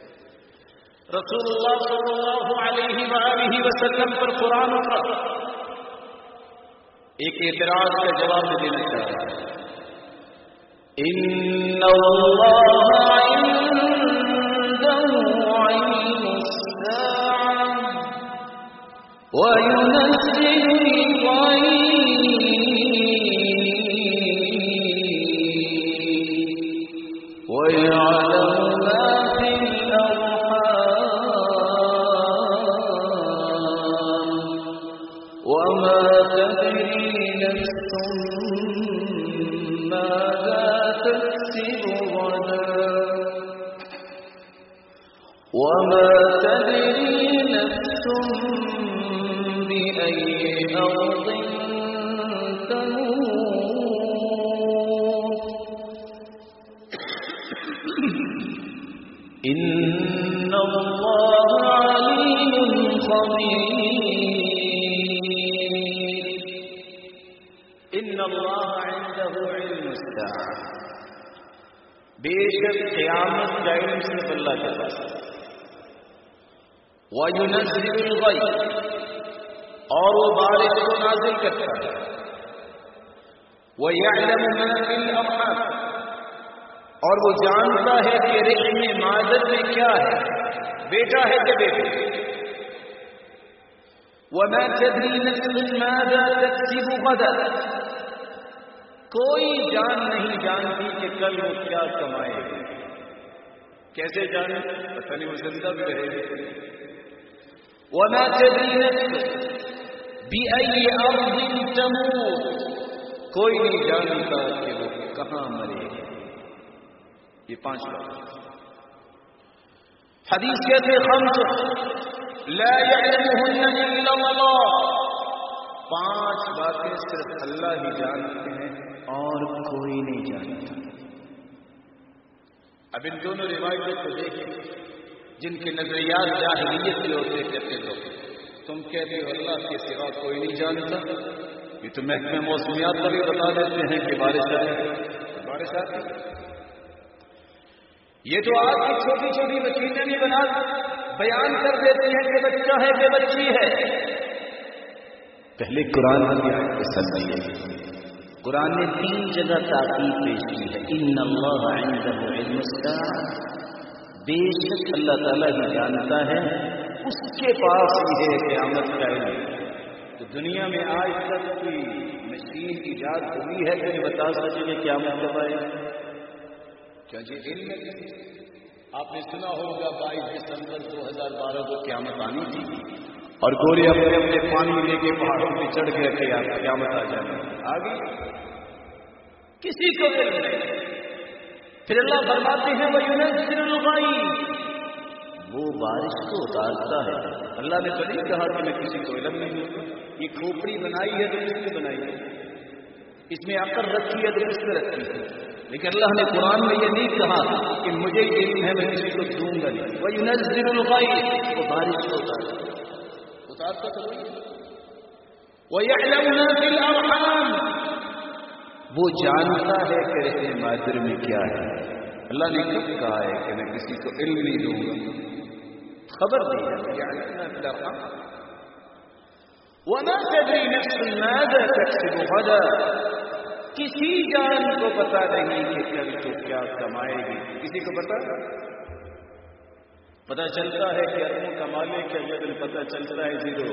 رسول اللہ صلی اللہ علیہ وآلہ وسلم پر قرآن اترا، ایک اعتراض کا جواب دینا چاہتا ہے. ان اللہ عنده علم الساعة وينزل الغيث ويعلم ما في وما تدري نفس ماذا تكسب غدا وما تدري نفس بأي أرض تموت. إن الله عليم خبير. ان اللہ عنده علم الساعة، بے شک قیامت کا علم صرف اللہ کے پاس ہے. وَيُنَزِّلُ الْغَيْثَ، اور وہ بارش کو نازل کرتا ہے. وَيَعْلَمُ مَا فِي الْأَرْحَامِ، اور وہ جانتا ہے کہ رحم مادر میں کیا ہے، بیٹا ہے کہ بیٹی. وَمَا تَدْرِي نَفْسٌ مَاذَا تَكْسِبُ غَدًا، کوئی جان نہیں جانتی کہ کل وہ کیا کمائے گی. کیسے جانے؟ پتہ نہیں، وہ زندہ بھی رہے گی. وَمَا تَدْرِي نَفْسٌ بِأَيِّ أَرْضٍ تَمُوتُ، کوئی نہیں جانتا کہ وہ کہاں مرے گی. یہ پانچ بات حدیث کہتے خمس لا يعلمهن الا اللہ، پانچ باتیں صرف اللہ ہی جانتے ہیں اور کوئی نہیں جانتا. اب ان دونوں روایتوں کو دیکھیں جن کے نظریات جاہلیت کے ہوتے کہتے لوگ، تم کہتے ہو اللہ کے سوا کوئی نہیں جانتا. یہ تو محکمہ موسمیات پر بھی بتا دیتے ہیں کہ بارش آتی بارش آتی. یہ تو آج کی چھوٹی چھوٹی مشینیں نہیں بنا بیان کر دیتے ہیں کہ بچہ ہے کہ بچی ہے. پہلے قرآن کی آیت کو سمجھیے. قرآن نے تین جگہ تاکید پیش کی ہے. ان اللہ عنده علم الساعہ، بے شک اللہ تعالیٰ ہی جانتا ہے، اس کے پاس ہی ہے قیامت کا علم. تو دنیا میں آج تک کوئی مشین ایجاد ہوئی ہے کہ بتا سکے کہ قیامت کب آئے؟ کیا جی علم ہے؟ آپ نے سنا ہوگا بائیس دسمبر دو ہزار بارہ کو قیامت آنی تھی اور گورے اپنے اپنے پانی لے کے پہاڑوں پہ چڑھ گئے تھے، قیامت آ جانا آ گئی، کسی کو علم نہیں. پھر اللہ فرماتے ہیں وَيُنَزِّلُ الْغَيْثَ، وہ بارش کو اتارتا ہے. اللہ نے تو نہیں کہا کہ میں کسی کو علم نہیں ہوں. یہ کھوپڑی بنائی ہے تو کس نے بنائی ہے؟ اس میں عقل رکھی ہے تو کس نے رکھی ہے؟ لیکن اللہ نے قرآن میں یہ نہیں کہا کہ مجھے علم ہے میں کسی کو دوں گا نہیں. وَيُنَزِّلُ الْغَيْثَ، وہ بارش کو اتارتا ہے. اتارتا تو نہیں. وَيَعْلَمُ مَا فِي الْأَرْحَامِ، وہ جانتا ہے کہ رحم مادر میں کیا ہے. اللہ نے خود کہا ہے کہ میں کسی کو علم نہیں دوں گا، خبر دی ہے. وَمَا تَدْرِي نَفْسٌ مَاذَا تَكْسِبُ غَدًا، کسی جان کو پتا نہیں کہ کل تو کیا کمائے گی. کسی کو پتا پتا چلتا ہے کہ اربوں کمانے کے لیے پتا چلتا ہے زیرو.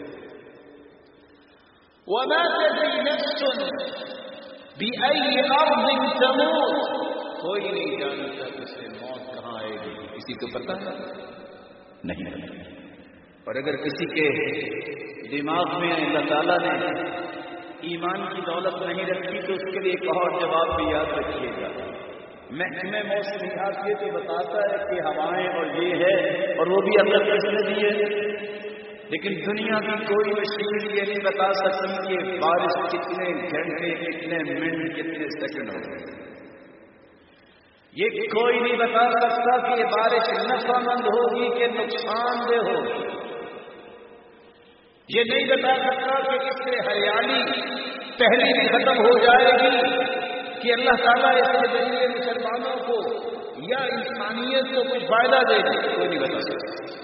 وَمَا تَدْرِي نَفْسٌ بِأَيِّ أَرْضٍ تَمُوتُ، کوئی نہیں جانتا کہ اس سے موت کہاں آئے گی. کسی کو پتا نہیں. اور اگر کسی کے دماغ میں اللہ تعالیٰ نے ایمان کی دولت نہیں رکھی تو اس کے لیے ایک اور جواب بھی یاد رکھیے گا. محکمہ موسمیات یہ تو بتاتا ہے کہ ہوائیں اور یہ ہے اور وہ بھی اللہ کس نے دی ہے، لیکن دنیا کی کوئی مشین یہ نہیں بتا سکتی کہ بارش کتنے گھنٹے کتنے منٹ کتنے سیکنڈ ہو. یہ کوئی نہیں بتا سکتا کہ یہ بارش نفع مند ہوگی کہ نقصان دہ ہوگی. یہ نہیں بتا سکتا کہ اس سے ہریالی پہلی بھی ختم ہو جائے گی کہ اللہ تعالیٰ اس کے ذریعے مسلمانوں کو یا انسانیت کو کچھ فائدہ دے گی. کوئی نہیں بتا سکتا.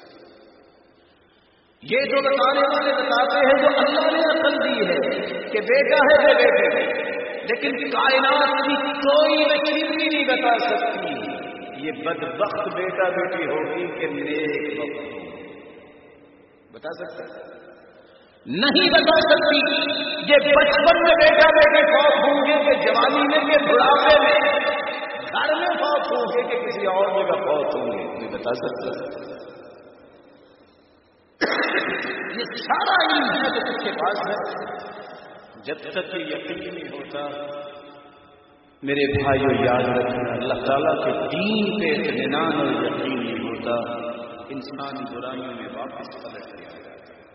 یہ جو بتانے والے بتاتے ہیں جو اللہ نے عقل دی ہے کہ بیٹا ہے بے بیٹے، لیکن کائنات کی کوئی مشین بھی نہیں بتا سکتی یہ بدبخت بیٹا بیٹی ہوگی کہ نیک وقت. بتا سکتا نہیں بتا سکتی یہ بچپن میں بیٹا بیٹے فوت ہوں گے کہ جوانی میں کہ بڑھاپے میں گھر میں فوت ہوں گے کہ کسی اور جگہ فوت ہوں گے. نہیں بتا سکتا. یہ سارا علم ہے تو کس کے پاس ہے. جب تک یہ یقین نہیں ہوتا میرے بھائیو یاد رکھنا، اللہ تعالیٰ کے دین پہ اطمینان اور یقین نہیں ہوتا انسان برائیوں میں واپس پلٹ جاتا ہے.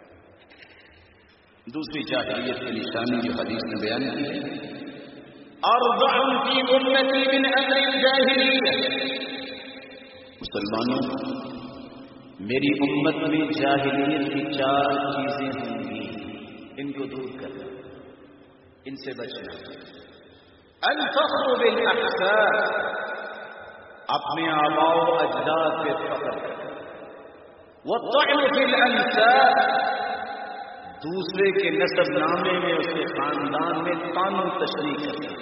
دوسری جاہلیت کی نشانی جو حدیث نے بیان کی ہے، اربع فی امتی من امر الجاہلیہ، مسلمانوں میری امت میں جاہلیت کی چار چیزیں ہوں گی، ان کو دور کرنا، ان سے بچنا. الفخر بالاحساب، اپنے آباء و اجداد پہ فخر کرنا. والطعن فی الانساب، دوسرے کے نسب نامے میں اس کے خاندان میں طعن و تشریح کرنا.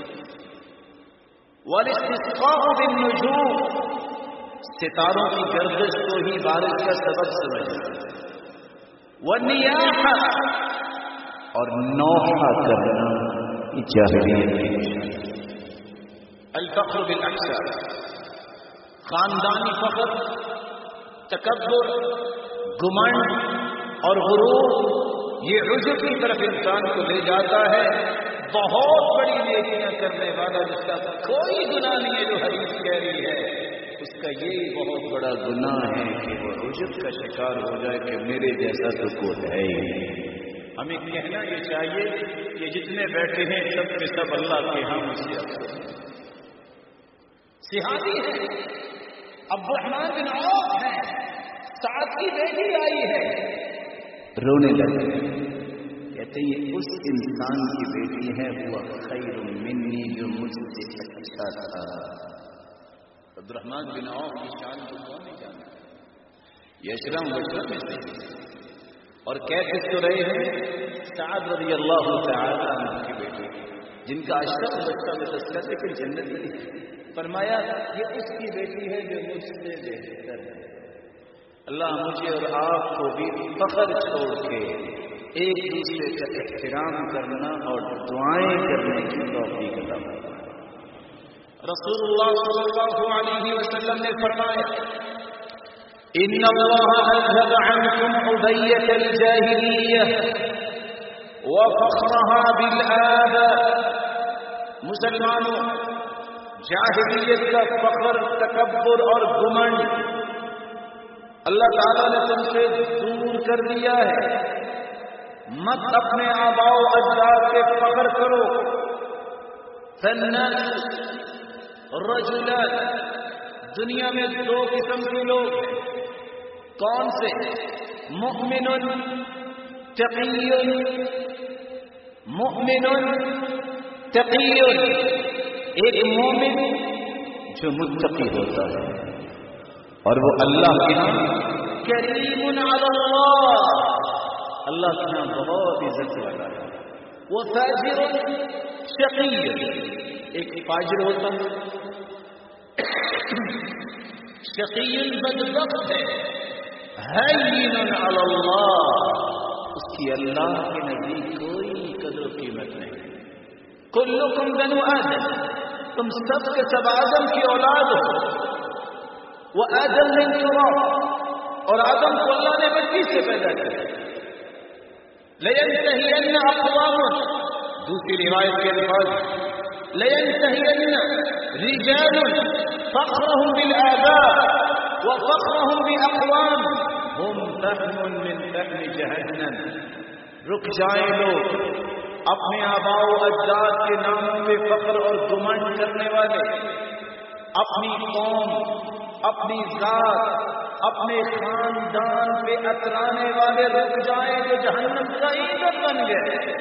والاستسقاء بالنجوم، ستاروں کی گردش کو ہی بارش کا سبب سمجھنا. والنیاحہ، اور نوحہ کرنا جاہلیت. الفخر بالاحساب، خاندانی فخر، تکبر، گمنڈ اور غرور، یہ عجب کی طرف انسان کو لے جاتا ہے. بہت بڑی نیکیاں کرنے والا جس کا کوئی گناہ نہیں ہے، جو حدیث کہہ رہی ہے، اس کا یہی بہت بڑا گناہ ہے کہ وہ عجب کا شکار ہو جائے کہ میرے جیسا تو کوئی ہے ہی نہیں. ہمیں کہنا یہ چاہیے کہ جتنے بیٹھے ہیں سب کے سب اللہ کے ہاں مجھے افسوس. صحابی ہے، عبد الرحمن بن عوف ہے، سعد کی بیٹی آئی ہے، رونے لگے، کہتے یہ اس انسان کی بیٹی ہے وہ خیر منی جو مجھ سے اچھا تھا. عبد الرحمن بن عوف کی شان کو کون نہیں جانتا. यशरम वशरम में से, और कह किस तो रहे हैं साद रज़ी अल्लाह तआला अन्हु की बेटी, जिनका अशरफ बच्चा में तस्करा लेकिन जन्नत नहीं। फरमाया ये उसकी बेटी है जो मुझसे बेहतर है। अल्लाह मुझे और आपको भी फख्र छोड़ के एक दूसरे का एहतराम करना और दुआएं करने की तौफीक अता फरमाए। रसूलुल्लाह सल्लल्लाहु अलैहि वसल्लम ने फरमाया इन्ना अल्लाह अज़हब अन्कुम उबय्यतल जाहिलिय्यह व फख्रहा बिल आबा। मुसलमानों, जाहिलियत का फख्र, तकब्बुर और घमंड अल्लाह ताला ने तुमसे दूर कर दिया है। मत अपने आबाओ अजदाद पे फख्र करो। फन्नास रजुलान, दुनिया में दो किस्म के लोग हैं। कौन से? मुअमिनुन तक़ियुन, मुअमिनुन तक़ियुन, एक मोमिन जो मुत्तकी होता है और वो अल्लाह के यहाँ करीमुन अलल्लाह, अल्लाह के यहाँ बहुत इज्जत वाला है। वो फाजिरुन शक़ियुन, एक फाजिर होता है, शक़ियुन बदबख्त है, हय्यिनुन अलल्लाह, उसकी अल्लाह के नजदीक कोई कदर कीमत नहीं। कुल्लुकुम बनु आदम, तुम सब के सब आदम की औलाद हो। वो आदम मिन तुराब, और आदम को अल्लाह ने मिट्टी से पैदा किया। लयंतहियन्न अक़वामुन, दूसरी रिवायत के अल्फाज लयंतहियन्न रिजालुन फ़ख्रुहुम बिल आबा व फ़ख्रुहुम बि अक़वाम हुम तहमुन मिन तहमि जहन्नम। रुक जाए लोग अपने आबाओ अजदाद के नामों पे फख्र और घमंड करने वाले, अपनी कौम, अपनी जात, अपने खानदान पे अतराने वाले रुक जाए जो जहन्नम का ईंधन बन गए।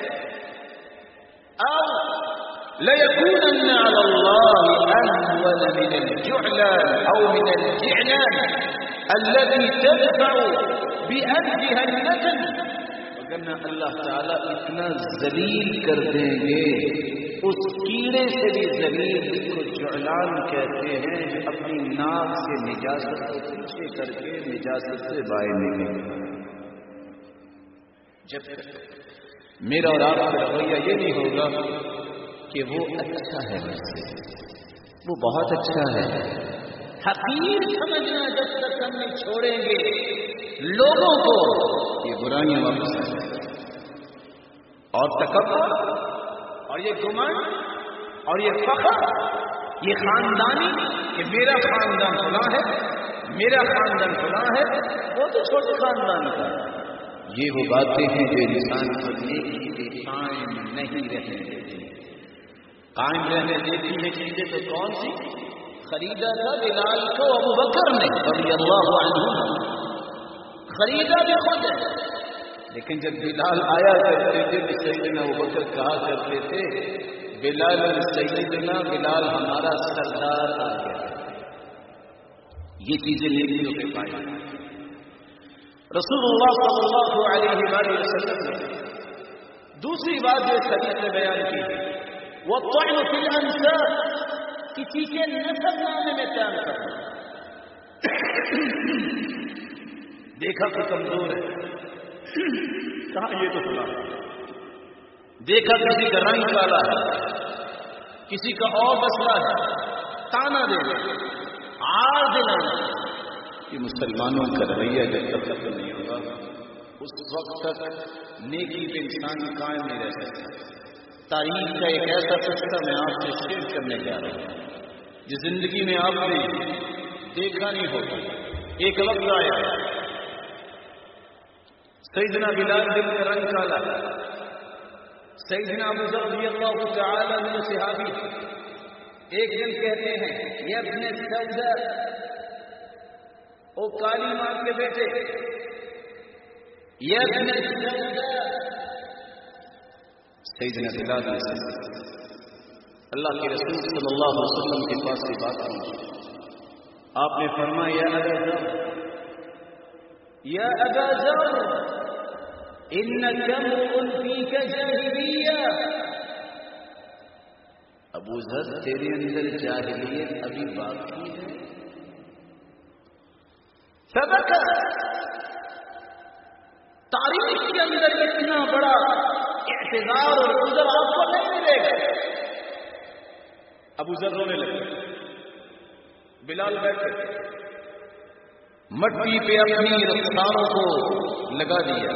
अब लयकूनन्न अलल्लाहि अहवन मिन अल-जु'लान औ मिन अल-जि'लान अल्लज़ी तदफअु बिअनफिहा अन-नजम। वरना अल्लाह ताला इतना जलील कर देंगे, उस कीड़े से भी जलील जिसको जु'लान कहते हैं, जो अपनी नाक से निजासत को पीछे करके निजासत से बाहर निकले। जब तक मेरा और आपका रवैया ये नहीं होगा कि वो अच्छा है, वैसे वो बहुत अच्छा है, हकीर समझना जब तक हम नहीं छोड़ेंगे लोगों को, ये बुराइयां वापस आ जाएंगी। और तकब्बुर और ये घमंड और ये फख्र, ये खानदानी कि मेरा खानदान फलां है, मेरा खानदान फलां है, वो तो छोटे खानदान का। ये वो बातें हैं जो इंसान को नेकी पे कायम नहीं रहने देती। कायम रहने देती है चीजें तो कौन सी? खरीदा था बिलाल को अबू बकर ने रज़ियल्लाहु अन्हु, खरीदा भी खुद है, लेकिन जब बिलाल आया करते थे तो सैयदना अबू बकर कहा करते थे बिलाल सैयदना, बिलाल हमारा सरदार आ गया। ये चीजें नेकियों के पाए। रसूलुल्लाह सल्लल्लाहु अलैहि वसल्लम ने दूसरी बात जो इस हदीस में बयान की, वो तौन फिल अंसाब, किसी के नसब नामे में तौन करना। देखा तो कमजोर है, कहा ये तो फला, देखा किसी का रंग काला है, किसी का और मसला है, ताना देना, आर दिलाना। ये मुसलमानों का रवैया जब तक खत्म नहीं होगा उस वक्त तक नेकी पे इंसान कायम नहीं रह सकता। तारीख का एक ऐसा किस्सा मैं आपसे शेयर करने जा रहा हूं जिस जिंदगी में आपने देखा नहीं होगा। एक वक्त आया, सैयदना बिलाल दिन का रंग काला, सैयदना अबू ज़र रज़ियल्लाहु तआला अन्हु सहाबी एक दिन कहते हैं, ये अपने सौदा, ओ काली मां के बेटे, ये अपने सौदा। सैयदना बिलाल अल्लाह के रसूल सल्लल्लाहु अलैहि वसल्लम के पास से बात पहुंची। आपने फरमाया, अबू ज़र, یا ابا ذر انک امرؤ فیک جاہلیہ، ابو ذر تیرے اندر جاہلیت ابھی باقی ہے. سبق تاریخ کے اندر اتنا بڑا اعتذار اور عذر آپ کو نہیں ملے گا. ابو ذر رونے لگے. بلال بیٹھے مٹی پہ اپنی رفتاروں کو لگا دیا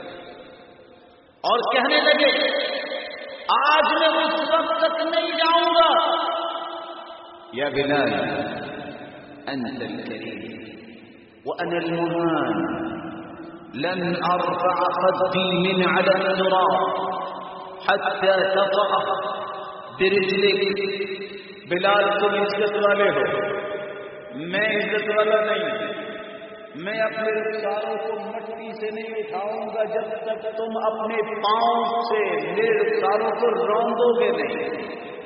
اور کہنے لگے آج میں اس وقت تک نہیں جاؤں گا. یا بلال انت الکریم وانا المهان لن ارفع خدي من على التراب حتى تطأ برجلك. بلال تم عزت والے ہو، میں عزت والا نہیں. میں اپنے رخساروں کو مٹی سے نہیں اٹھاؤں گا جب تک تم اپنے پاؤں سے میرے رخساروں کو روندو گے نہیں.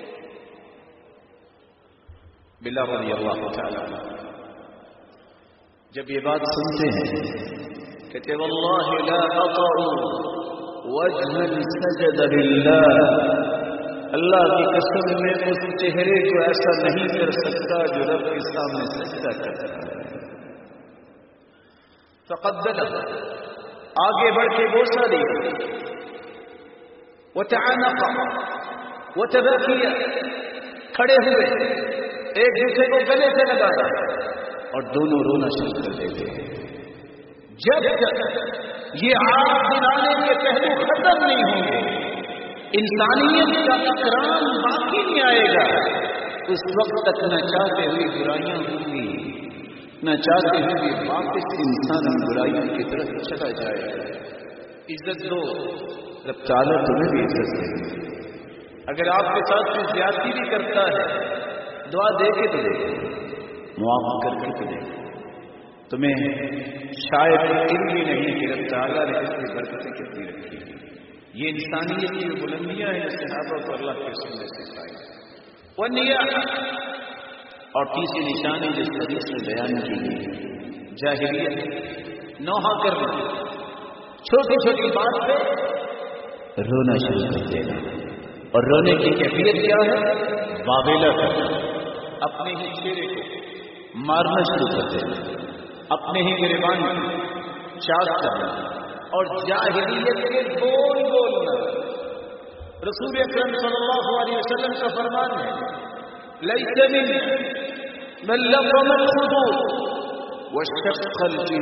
بلال رضی اللہ تعالی جب یہ بات سنتے ہیں کہتے واللہ لا اطع وجها سجد للہ، اللہ کی قسم میں اس چہرے کو ایسا نہیں کر سکتا جو رب کے سامنے سجدہ کرتا ہے. فقدل آگے بڑھ کے بوسہ دیا، وتعنق وتبكي کھڑے ہوئے ایک دوسرے کو گلے سے لگایا اور دونوں رونا شروع کر دیتے ہیں. جب تک یہ آپ دلانے کے پہلو ختم نہیں ہوں گے، انسانیت کا اکرام باقی نہیں آئے گا، اس وقت تک نہ چاہتے ہوئے برائیاں ہوں گی، نہ چاہتے ہوئے واپس انسان برائیوں کی طرف چلا جائے گا. عزت دو، رب تعالیٰ تمہیں بھی عزت دے. اگر آپ کے ساتھ کوئی زیادتی بھی کرتا ہے دعا دے کے تو دے، معاف کر کے تو دے. تمہیں شاید علم ہی نہیں کہ رب تعالیٰ نے اس کی برکتیں کتنی رکھی. یہ انسانیت کی بلندیاں ہیں صحابہ کو اللہ کے رسول نے سکھائی. والنیہ اور تیسری نشانی جس حدیث میں بیان کی گئی جاہلیت، نوحہ کرنا، چھوٹی چھوٹی بات پہ رونا شروع کر دینا. اور رونے کی کیفیت کیا ہے؟ واویلا کرنا، اپنے ہی چہرے کو مارنا شروع کر دینا، اپنے ہی گریبان کو چاک کرنا اور جاہلیت کے بول بولنا. رسول اکرم صلی اللہ علیہ وسلم کا فرمان ہے لیس منا من لطم الخدود واشتق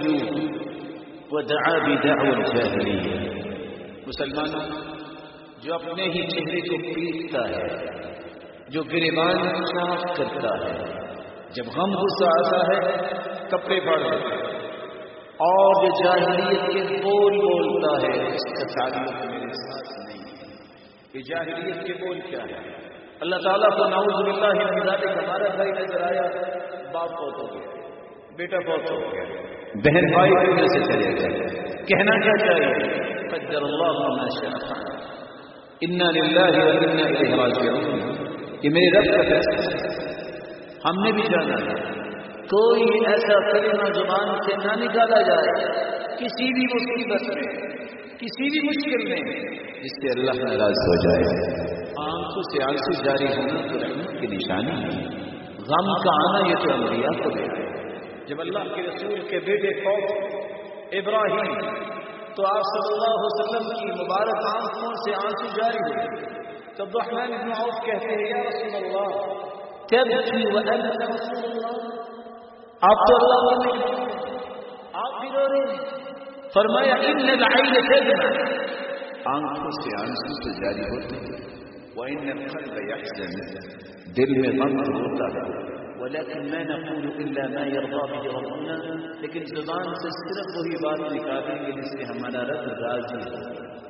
الجنوب ودعا بدعوى الجاهليه. مسلمانوں، جو اپنے ہی چہرے کو پیٹتا ہے، جو گریبان چاک کرتا ہے، جب غم غصہ آتا ہے کپڑے پھاڑ دیتا ہے، اور جو جاہلیت کے بول بولتا ہے اس کا تعلق میرے ساتھ نہیں ہے. یہ جاہلیت کے بول کیا ہے؟ اللہ تعالیٰ کو نعوذ باللہ من ذالک ہمارا بھائی نظر آیا، باپ فوت ہو گیا، بیٹا فوت ہو گیا، بہن بھائی دنیا سے چلے گئے، کہنا کیا چاہیے؟ قدر اللہ ما شاء فعل، انا للہ و انا الیہ راجعون. یہ میرے رب کا فیصلہ ہے، ہم نے بھی جانا ہے. کوئی ایسا کلمہ زبان سے نہ نکالا جائے کسی بھی مصیبت میں، کسی بھی مشکل میں جس سے اللہ ناراض ہو جائے. آنکھوں سے آنسو جاری ہونا تو رحمت کی نشانی ہے، غم کا آنا یہ تو انبیاء کو ہے. جب اللہ کے رسول کے بیٹے فوت ابراہیم تو آپ صلی اللہ علیہ وسلم کی مبارک آنکھوں سے آنسو جاری ہوئے. تو عبدالرحمن بن عوف کہتے ہیں یا رسول اللہ تبکی وانت رسول اللہ، آپ تو اللہ کو نہیں، آپ بھی رو رہے ہیں. فرمایا ان العین تدمع، آنکھوں سے آنسو تو جاری ہوتے ہیں، وان القلب يحزن، دل میں غم ہوتا ہے، ولكن ما نقول الا ما يرضى به ربنا، لیکن زبان سے صرف وہی بات نکالیں گے جس سے ہمارا رب راضی ہو.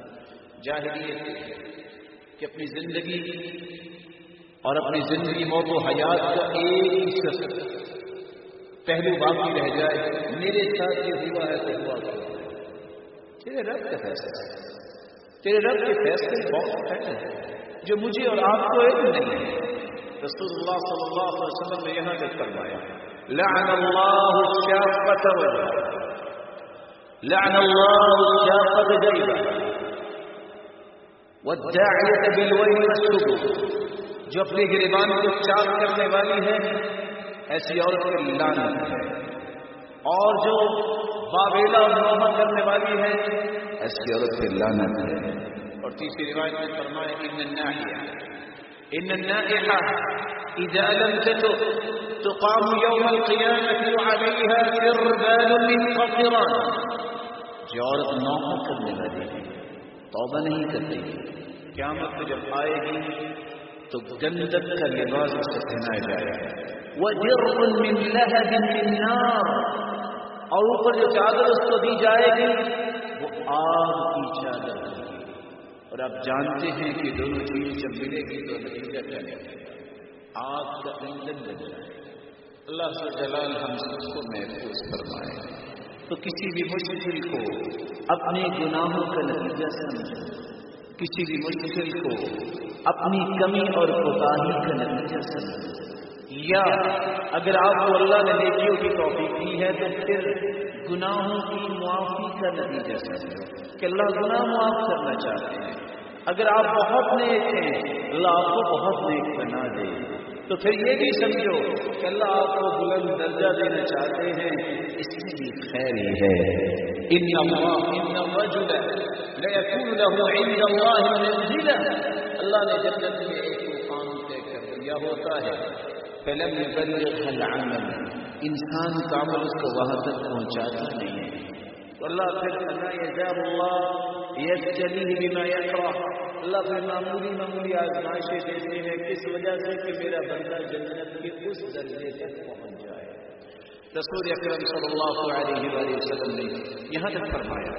جاہلیت کہ اپنی زندگی اور اپنی زندگی موت و حیات کا ایک شخص پہلو باقی رہ جائے، میرے ساتھ یہ ہوا ہے تو ہوا ہے. تیرے رب کا فیصلہ ہے، تیرے رب کے فیصلے بہت اہم ہیں جو مجھے اور آپ کو علم نہیں ہے. رسول اللہ صلی اللہ علیہ وسلم نے یہاں تک فرمایا لعن اللہ الشاقۃ والجوع، لعن الله الشاقة جيبا والداعية بالويل والسبل، جو اپنے گریبان کو چاک کرنے والی ہے ایسی عورت کی لعنت ہے، اور جو باویلا اور نوحہ کرنے والی ہے ایسی عورت کی لعنت ہے۔ اور تیسری روایت میں فرمایا ان الناحیہ ان النائحة اذا لم تتب تقام يوم القيامة وعليها سربال من قطران، جو عورت نوحہ کرنے والی ہے توبہ نہیں کرتی قیامت میں جب آئے گی تو گندک کا لباس اس سے پہنایا جائے گا، وَجِرٌ مِّن لَهَبٍ مِّن نَّارٍ، اور اوپر جو چادر اس کو دی جائے گی وہ آگ کی چادر ہوگی۔ اور آپ جانتے ہیں کہ دونوں چیز جب ملے گی تو نتیجہ کیا نکلے گا، آگ کا ایندھن بن جائے گا۔ اللہ سے جلال ہم سب کو محفوظ فرمائے۔ تو کسی بھی مشکل کو اپنے گناہوں کا نتیجہ سمجھو، کسی بھی مشکل کو اپنی کمی اور کوتاہی کا نتیجہ سمجھو، یا اگر آپ کو اللہ نے نیکیوں کی توفیق دی ہے تو پھر گناہوں کی معافی کا نتیجہ سمجھو کہ اللہ گناہ معاف کرنا چاہتے ہیں۔ اگر آپ بہت نیک ہیں اللہ آپ کو بہت نیک بنا دے، تو پھر یہ بھی سمجھو کہ اللہ آپ کو بلند درجہ دینا چاہتے ہیں، اس میں بھی خیر ہی ہے۔ ان اللہ ان الرجل لیکون له عند اللہ منزلہ، اللہ نے جنت میں ایک مقام طے کر دیا ہوتا ہے، فلم يبلغ العمل، انسان کا عمل اس کو وہاں تک پہنچاتا نہیں ہے، تو اللہ پھر فلا يزال اللہ يبتليه بما يكره، اللہ پھر معمولی معمولی آزمائشیں دیتے ہیں کس وجہ سے کہ میرا بندہ جنت کے اس درجے تک پہنچ جائے۔ رسول اکرم صلی اللہ علیہ وآلہ وسلم نے یہاں تک فرمایا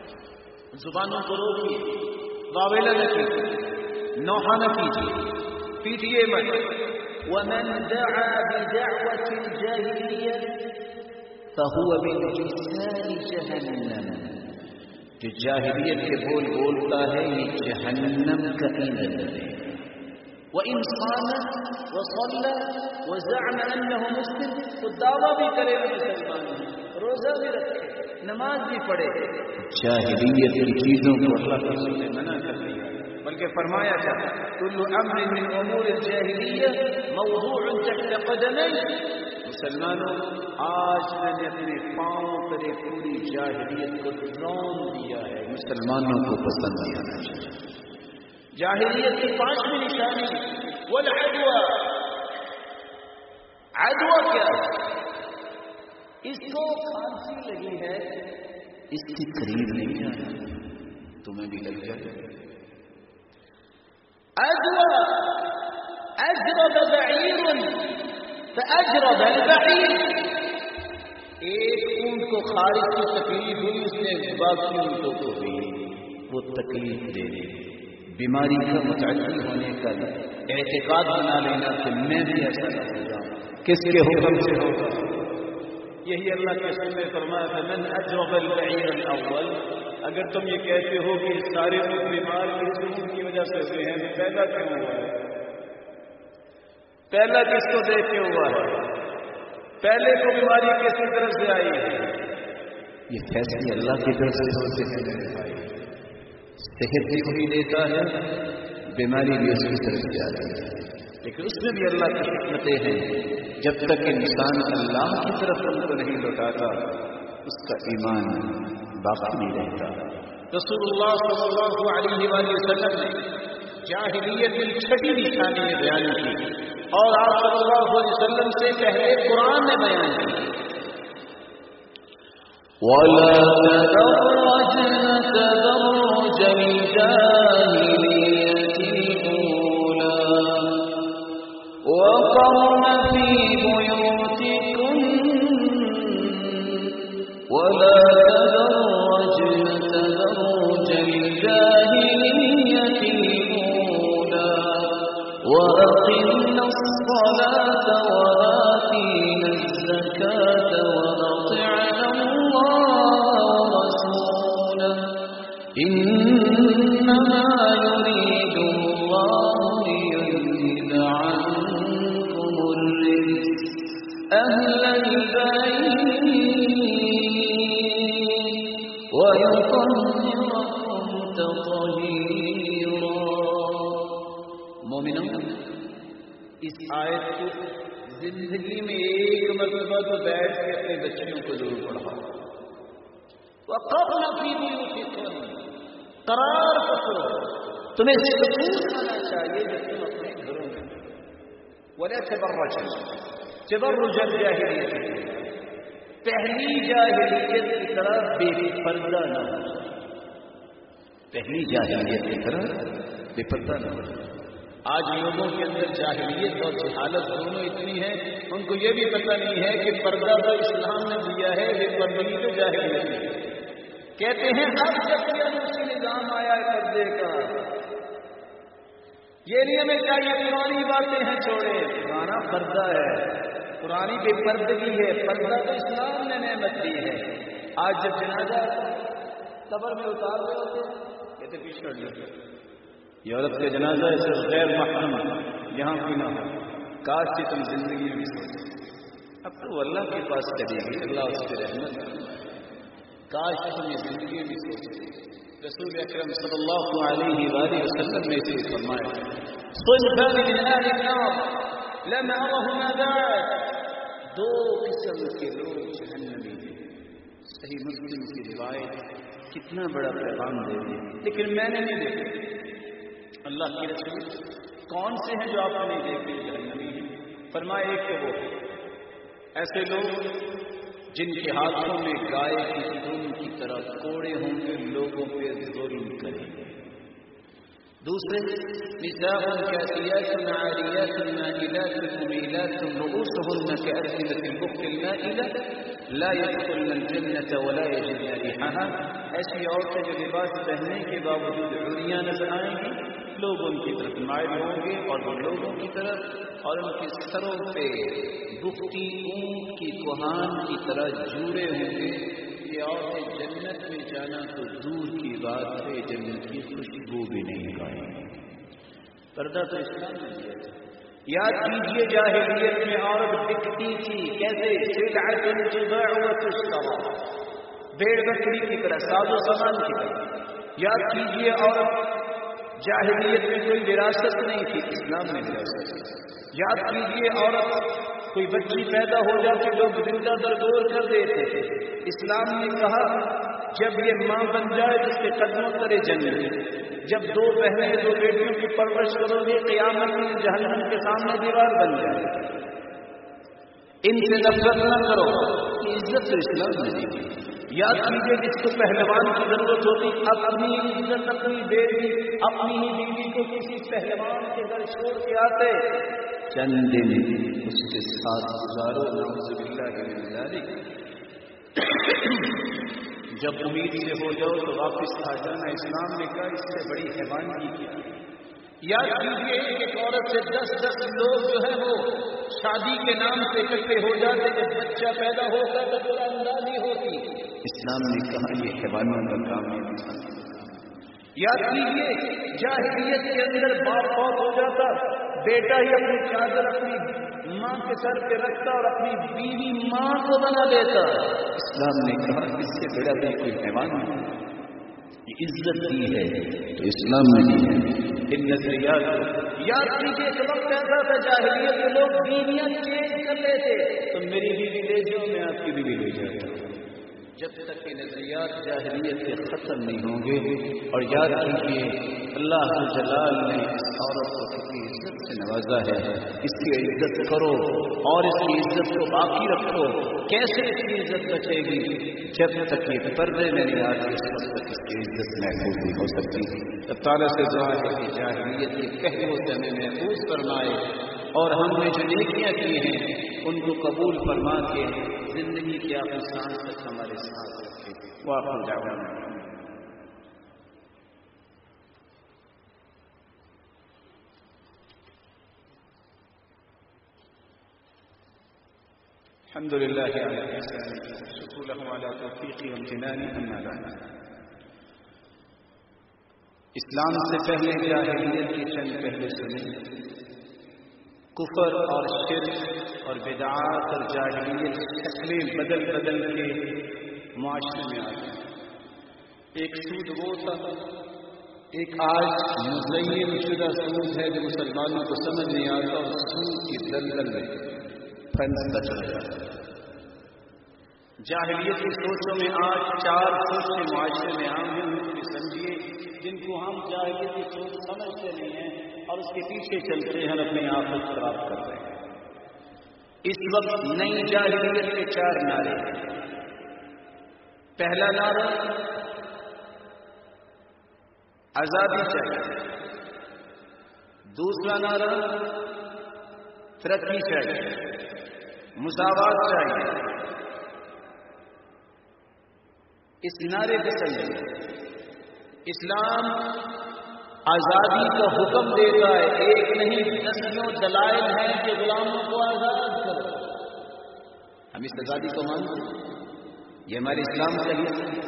زبانوں کو روکیے، واویلا نہ کیجیے، نوحہ نہ کیجیے، پیٹیے مت۔ ومن دعا بدعوة الجاہلیہ فهو من جسار جہنم، جو جاہلیت کے بول بولتا ہے یہ جہنم کا ایندھن ہے۔ وإن صام وصلى وزعم أنه مسلم، تو دعویٰ بھی کرے وہ مسلمان ہے، روزہ بھی رکھے، نماز بھی پڑھے، جاہلیت کی چیزوں کو اللہ کے رسول نے منع کر دیا، بلکہ فرمایا تھا کل امر من امور الجاہلیہ موضوع تحت قدمی، مسلمانوں آج میں نے اپنے پاؤں پر پوری جاہلیت کو ڈرون دیا ہے، مسلمانوں کو پسند نہیں آنا چاہیے۔ جاہلیت کی پانچویں نشانی والعدوى، عدوى کیا ہے؟ اس کو کھانسی لگی ہے، اس کے قریب نہیں جانا، تمہیں بھی لگ جائے۔ عدوى اجرب بعیر فاجرب البعیر، ایک اونٹ کو خارج کی تکلیف ہوئی، اس نے باقی اونٹوں کو بھی وہ تکلیف دے دی۔ بیماری کا متعدی ہونے کا اعتقاد بنا لینا کہ میں بھی ایسا نہ ہو جاؤں، کس کے حکم سے ہوگا؟ یہی اللہ کے رسول نے فرمایا تھا من اجرب البعیر الاول، اگر تم یہ کہتے ہو کہ سارے لوگ بیمار کس کی وجہ سے ہوئے ہیں، پہلا کیوں ہوا ہے؟ پہلا کس کو دیکھ کے ہوا ہے؟ پہلے کو بیماری کس کی طرف سے آئی ہے؟ یہ فیصلے اللہ کی طرف سے ہوتے ہیں میرے بھائی۔ صحت بھی وہی دیتا ہے، بیماری بھی اس کی طرف سے آتی ہے، لیکن اس میں بھی اللہ کی حکمتیں ہیں۔ جب تک انسان اللہ کی طرف ان کو نہیں لوٹاتا اس کا ایمان باقی نہیں رہتا۔ رسول اللہ صلی اللہ علیہ وآلہ وسلم نے جاہلیت کی چھٹی نشانی بیان کی، اور آپ صلی اللہ علیہ وسلم سے پہلے قرآن نے بیان کی وَلَا تَبَرَّجْنَ تَبَرُّجَ الْجَاهِلِيَّةِ الْأُولَىٰ وَقَرْنَ فِي بُيُوتِكُنَّ وَلَا تَبَرَّجْنَ تَبَرُّجَ الْجَاهِلِيَّةِ الْأُولَىٰ وَأَقِمْنَ الصَّلَاةَ وَآتِينَ الزَّكَاةَ وَأَطِعْنَ إنما يريد الله ليذهب عنكم الرجس أهل البيت اس آیت کو زندگی میں ایک مرتبہ تو بیٹھ کے اپنے بچیوں کو ضرور پڑھاؤ. وَقَرْنَ فِي بُيُوتِكُنَّ قرار پکڑو. تمہیں سکون آنا چاہیے جب تم اپنے گھروں میں. وَلَا تَبَرَّجْنَ تَبَرُّجَ الْجَاهِلِيَّةِ پہلی جاہلیت کی طرح بے پردہ نہ ہو. پہلی جاہلیت کی طرح بے پردہ نہ ہو. آج لوگوں کے اندر جاہلیت اور جہالت دونوں اتنی ہے، ان کو یہ بھی پتہ نہیں ہے کہ پردہ تو اسلام نے دیا ہے، بے پردگی تو جاہلیت ہے. کہتے ہیں اب جب اسی نظام آیا ہے پردے کا، یہ نہیں ہمیں چاہیے پرانی باتیں ہیں چھوڑے. پرانا پردہ ہے، پرانی بے پردگی ہے. پردہ تو اسلام نے نعمت دی ہے. آج جب جنازہ قبر میں اتار رہے ہوتے کہتے پیچھے ہٹ جاتے، یہ عورت کا جنازہ ہے صرف غیر محرم یہاں کوئی نہ ہو. کاش کہ تم زندگی میں سوچے. اب تو اللہ کے پاس چلی گئی، اللہ اس کی رحمت. کاش کہ تم یہ زندگی میں سوچے. رسول اکرم صلی اللہ علیہ وآلہ وسلم نے اسے فرمایا صنفان من اہل النار لم ارہما بعد. دو قسم کے لوگ جہنمی ہیں. صحیح مسلم کی روایت کتنا بڑا پیغام دے دی، لیکن میں نے نہیں دیکھا. اللہ کی رسول کون سے ہیں جو آپ نے نہیں دیکھے جہنمی ہیں؟ فرمایا ایک تو وہ ایسے لوگ جن کے ہاتھوں میں گائے کی خون کی طرح کوڑے ہوں گے، لوگوں پہ ظلم کریں گے. دوسرے نساء كاسيات عاريات مائلات مميلات رؤوسهن كأسنمة البخت المائلة لا يدخلن الجنة ولا يجدن ريحها. ایسی عورتیں جو لباس پہننے کے باوجود عریاں نظر آئیں گی، لوگ ان کی طرف مائل ہوں گے اور وہ لوگوں کی طرف، اور ان کے سروں پہ بختی اونٹ کی کوہان کی طرح جوڑے ہوں گے. یہ عورتیں جنت میں جانا تو دور کی بات ہے، جنت کی خوشبو بھی نہیں پائیں گی. پردہ تو اسلام نے دیا تھا. یاد کیجیے جاہلیت میں عورت بکتی تھی کیسے؟ سلعۃ تباع وتشترى، بھیڑ بکری کی طرح، ساز و سامان کی طرح. یاد کیجیے عورت جاہلیت میں کوئی وراثت نہیں تھی، اسلام نے وراثت دی. یاد کیجیے عورت کوئی بچی پیدا ہو جاتی لوگ زندہ درگور کر دیتے تھے. اسلام نے کہا جب یہ ماں بن جائے تو اس کے قدموں کرے جنت. جب دو بہنیں دو بیٹیوں کی پرورش کرو گے قیامت میں جہنم کے سامنے دیوار بن جائے. ان سے نفرت نہ کرو، عزت تو اسلام نے دی. یاد کیجیے جس کو پہلوان کی ضرورت ہوتی اپنی عزت اپنی بیٹی اپنی ہی بیوی کو کسی پہلوان کے گھر چھوڑ کے آتے، چند دن اس کے ساتھ گزارو. نعوذ باللہ من ذالک. جب امید سے ہو جاؤ تو واپس آ جانا. اسلام نے کہا اس سے بڑی حیوانی کی. یاد کیجیے ایک عورت سے دس دس لوگ جو ہے وہ شادی کے نام سے اکٹھے ہو جاتے، جب بچہ پیدا ہوتا تو پورا اندازی ہوتی. اسلام نے کہا یہ حیوانوں کا کام ہے. یاد کیجیے جاہلیت کے اندر باپ فوت ہو جاتا، بیٹا ہی اپنی چادر اپنی ماں کے سر پہ رکھتا اور اپنی بیوی ماں کو بنا دیتا. اسلام نے کہا اس سے بڑا بھی کوئی حیوان نہیں. یہ عزت دی ہے تو اسلام نے دی ہے. ان نظریات یاد کیجیے کہ وقت ایسا تھا جاہلیت کے لوگ بیویاں چینج کر لیتے. تو میری بیوی لے جاؤ، میں آپ کی بیوی لے جاتا ہوں. جب تک کہ نظریات جاہلیت کے ختم نہیں ہوں گے. اور یاد کیجیے اللہ جلال نے اس عورت کو کتنی عزت سے نوازا ہے. اس کی عزت کرو اور اس کی عزت کو باقی رکھو. کیسے اس کی عزت بچے گی؟ جب تک یہ پردے میں نہیں آتی اس وقت تک اس کی عزت محفوظ نہیں ہو سکتی. اب تعالیٰ سے دعا ہے کہ جاہلیت کے پہلوؤں سے ہمیں محفوظ فرمائے اور ہم نے جو نیکیاں کی ہیں ان کو قبول فرما کے زندگی کی آخری سانس تک ہمارے ساتھ رکھے. وآخر دعوانا الحمد لله على إحسانه شكر له على توفيقه وامتنانه. أما بعد، اسلام سے پہلے جاہلیت کی چند پہلے سنے. کفر اور شرک اور بدعات اور جاہلیت شکلیں بدل بدل کے معاشرے میں آ گئی. ایک سود وہ تھا ایک آج مزین شدہ سود ہے جو مسلمانوں کو سمجھ نہیں آتا اور سود کی دلدل میں پھنستا چلا جاتا ہے۔ جاہلیت کی سوچوں میں آج چار سوچیں معاشرے میں عام ہیں، ان کو سمجھیے، جن کو ہم جاہلیت کی سوچ سمجھتے نہیں ہیں اور اس کے پیچھے چلتے ہیں اور اپنے آپ کو خراب کر رہے ہیں۔ اس وقت نئی جاہلیت کے چار نعرے ہیں۔ پہلا نعرہ آزادی چاہیے، دوسرا نعرہ ترقی چاہیے، مساوات چاہیے۔ اس نعرے کے سمجھے اسلام آزادی کا حکم دیتا ہے، ایک نہیں دسیوں دلائل ہیں کہ غلاموں کو آزاد کرو۔ ہم اس آزادی کو مانتے ہیں، یہ ہمارے اسلام کا حصہ ہے۔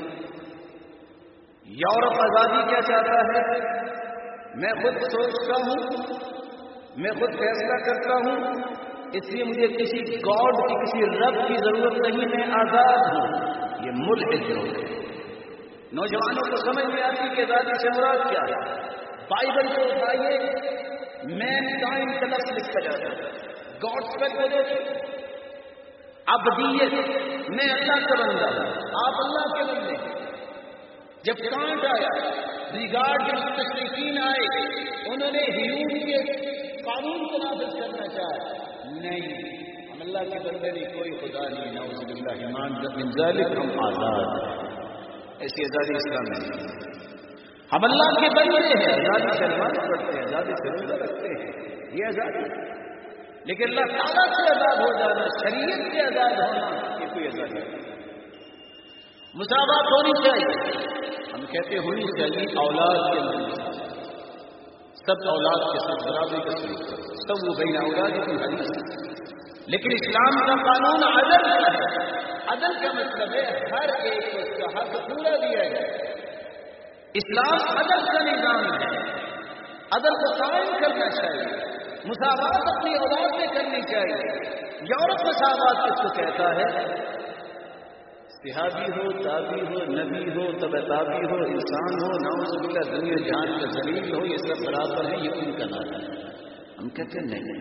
یورپ آزادی کیا چاہتا ہے؟ میں خود سوچتا ہوں، میں خود فیصلہ کرتا ہوں، اس لیے مجھے کسی گاڈ کی، کسی رب کی ضرورت نہیں، میں آزاد ہوں۔ یہ ملحد لوگ ہیں۔ نوجوانوں کو سمجھ نہیں آتی کہ آزادی سے مراد کیا ہے۔ بائبل کو اٹھائیے، مین ٹائم کا لفظ لکھا جاتا ہے، گاڈس پر کو دیکھیں، ابدیت، میں اللہ کا بندہ ہوں، آپ اللہ کے بندے ہیں۔ جب کانٹ آیا، ریگارڈ کے مستشرقین آئے، انہوں نے ہیوم کے قانون کو نافذ کرنا چاہا، نہیں، ہم اللہ کے بندے نہیں، کوئی خدا نہیں، نعوذ باللہ ایمان من ذالک، ہم آزاد ہیں۔ ایسی آزادی اسلام میں نہیں۔ ہم اللہ کے بندے ہیں، آزادی سے نماز پڑھتے ہیں، آزادی سے روزہ رکھتے ہیں، یہ آزادی ہے۔ لیکن اللہ تعالیٰ سے آزاد ہو جانا، شریعت سے آزاد ہونا، یہ کوئی آزادی نہیں۔ مساوات ہونی چاہیے، ہم کہتے ہونی چاہیے، اولاد کے اندر سب اولاد کے ساتھ برابری کا سلوک کرو، سب وہ بین اولاد کی حدیث ہے۔ لیکن اسلام کا قانون عدل کا ہے۔ عدل کا مطلب ہے ہر ایک کو اس کا حق پورا دیا جائے۔ اسلام عدل کا نظام ہے، عدل کو قائم کرنا چاہیے، مساوات اپنی اولاد میں کرنی چاہیے۔ یورپ مساوات کس کو کہتا ہے؟ صحابی ہو، تابی ہو، نبی ہو، تبع تابی ہو، انسان ہو، نعوذ باللہ دنیا جہان کا ذلیل ہو، یہ سب برابر ہے، یہ ان کا نعرہ ہے۔ ہم کہتے ہیں نہیں،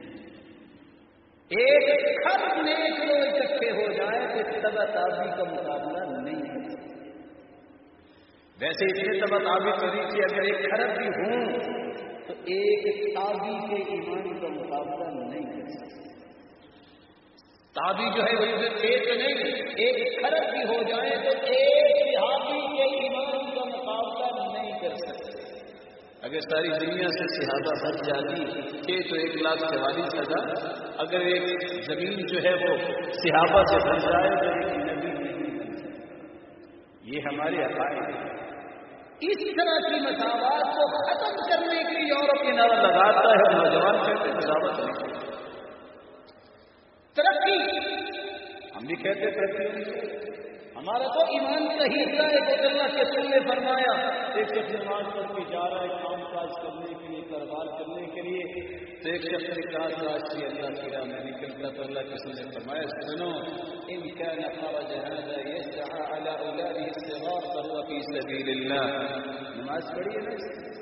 ایک خط نیک لوگ اکٹھے ہو جائے تو تبع تابی کا مقابلہ نہیں ہے۔ ویسے اتنے تبع تابی کری کہ اگر ایک خرب بھی ہوں تو ایک تابی کے ایمان کا مقابلہ نہیں کر سکتے۔ تابی جو ہے وہ تیز نہیں، ایک خرب بھی ہو جائے تو ایک صحابی کے ایمان کا مقابلہ نہیں کر سکتے۔ اگر ساری دنیا سے صحابہ بھر جاتی ہے تو ایک لاکھ چوالیس ہزار، اگر ایک زمین جو ہے وہ صحابہ سے بھر جائے تو ایک نبی نہیں بن سکتا۔ یہ ہمارے عقائد ہیں۔ اس طرح کی مساوات کو ختم کرنے کے لیے یورپ یہ نعرہ لگاتا ہے، نوجوان کہتے ہیں مساوات نہیں۔ ترقی، ہم بھی کہتے ترقی، ہمارا تو ایمان کا حصہ ہے کہ اللہ کے رسول نے فرمایا، ایک شخص نماز پڑھ کے جا رہا ہے کام کاج کرنے کے لیے، کاروبار کرنے کے لیے، تو ایک شخص نے کہا کہ آج کی اللہ کی راہ میں نکلتا تو اللہ کے رسول نے فرمایا، سنو ان كان خرج هذا يسعى على اولاده الصغار فهو في سبيل الله۔ نماز پڑھی ہے،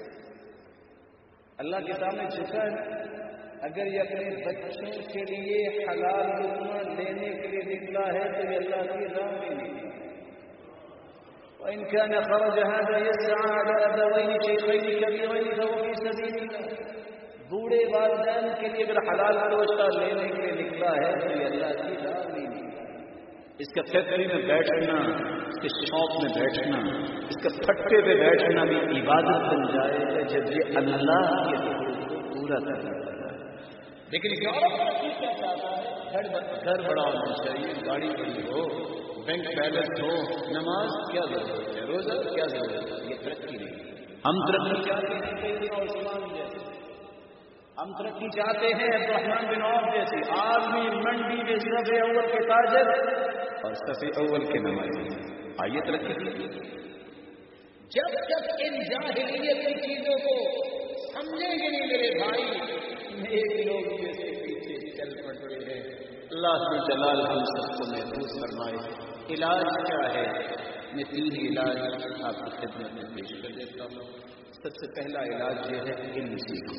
اللہ کے سامنے جھکا ہے، اگر یہ اپنے بچوں کے لیے حلال لقمہ لینے کے لیے نکلا ہے تو یہ اللہ کی راہ میں نہیں۔ وإن كان خرج هذا يسعى على أبوين شيخين كبيرين فهو في سبيل الله۔ بوڑھے والدین کے لیے اگر حلال گوشت لینے کے لیے نکلا ہے تو یہ اللہ کی راہ میں نہیں۔ اس کا فیکٹری میں بیٹھنا، اس کے شاپ میں بیٹھنا، اس کا پھٹے پہ بیٹھنا بھی عبادت بن جائے گا جب یہ اللہ کے حقوق کو پورا کرنا ہے۔ لیکن یورپ کا کیا چاہتا ہے؟ گھر بڑا ہونا چاہیے، گاڑی بڑی ہو، بینک بیلنس ہو، نماز کیا ضرورت ہے، روزہ کیا ضرورت ہے، یہ ترقی نہیں۔ ہم ترقی چاہتے ہیں سیدنا عثمان جیسے، ہم ترقی چاہتے ہیں عبدالرحمن بن عوف جیسے، آدمی منڈی میں صف اول کے تاجر اور صف اول کے نمازی، آئیے ترقی کیجیے۔ جب تک ان جاہلیت کی چیزوں کو سمجھیں گے نہیں میرے بھائی، ایک لوگ جیسے پیچھے چل پڑتے ہیں۔ اللہ کی جلال ہم سب کو محفوظ فرمائے۔ علاج کیا ہے؟ میں تین علاج آپ کی خدمت میں پیش کر دیتا ہوں. سب سے پہلا علاج یہ ہے علم سیکھو.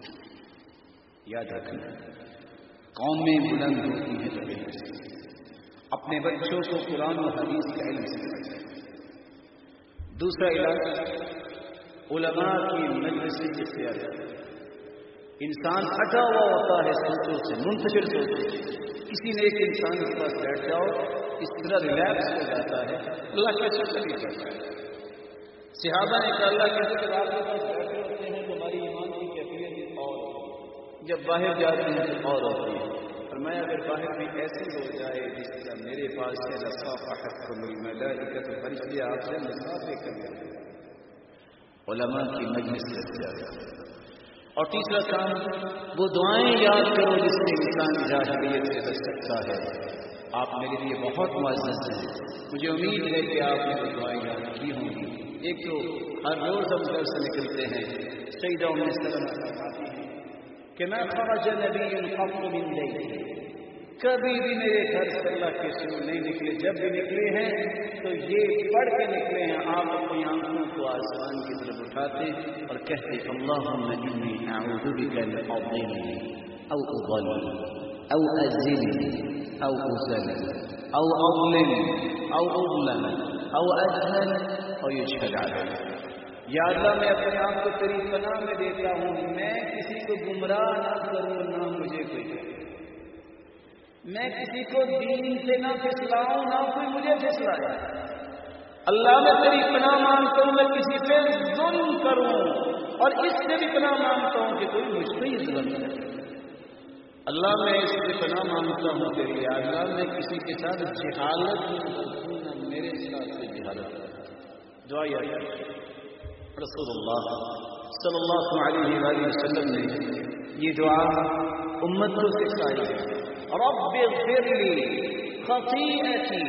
یاد رکھنا قومیں بلند ہوتی ہیں تو علم سیکھو. اپنے بچوں کو قرآن و حدیث کا علم سکھائیں. دوسرا علاج علماء کی مجلس اختیار کریں. انسان ہٹا ہوا ہوتا ہے سوچوں سے، منتشر سوچوں سے. کسی نے ایک انسان کے پاس بیٹھ جاؤ، اس طرح ریلیکس ہو جاتا ہے. اللہ کا شکر نہیں کرتا ہے. صحابہ نے کہا اللہ کے شکر آپ کے پاس بیٹھے ہوتے ہیں تو ہماری ایمان کی کیفیت اور جب باہر جاتے ہیں تو اور ہوتی ہے. اور میں اگر باہر بھی ایسی ہو جائے جس طرح میرے پاس ہے لصافحتکم الملائکۃ، فرشتے آپ سے مصافحہ کرتے ہیں. علماء کی مجلس سے زیادہ. اور تیسرا کام وہ دعائیں یاد کرو جس سے انسان جاہلیت سے بچ سکتا ہے. آپ میرے لیے بہت معزز ہیں، مجھے امید ہے کہ آپ نے وہ دعائیں یاد کی ہوں گی. ایک تو ہر روز ہم گھر سے نکلتے ہیں، سیدہ ام سلمہ فرماتی ہیں کہ میں خرج نبی قط من بیتی، کبھی بھی میرے گھر سے اللہ کے رسول نہیں نکلے. جب بھی نکلے ہیں تو یہ پڑھ کے نکلے ہیں. آپ اپنی آنکھوں کو آسمان کی طرف اٹھاتے اور کہتے اللہم انی اعوذ بک ان اضل او اضل او ازل او ازل او اظلم او اظلم او اجهل او یجهل علی. یا اللہ میں اپنے آپ کو تیری پناہ میں دیتا ہوں، میں کسی کو گمراہ نہ کروں نہ مجھے کوئی کرے. میں کسی کو دین سے نہ پھسلاؤں نہ کوئی مجھے پھسلائے. اللہ میں تیری پناہ مانگتا ہوں میں کسی پہ ظلم کروں، اور اس سے بھی پناہ مانگتا ہوں کہ کوئی مجھ پہ ہی ظلم کرے. اللہ میں اس سے پناہ مانگتا ہوں تیری اللہ میں کسی کے ساتھ جہالت نہ میرے ساتھ سے جہالت. دعا یاد رسول اللہ صلی اللہ علیہ وآلہ وسلم نے یہ دعا امت کو سکھائی ہے. رب اغفر لی خطیئتی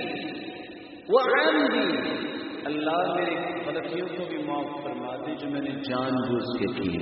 وعمدی، اللہ میری غلطیوں کو بھی معاف فرما دے جو میں نے جان بوجھ کے کی.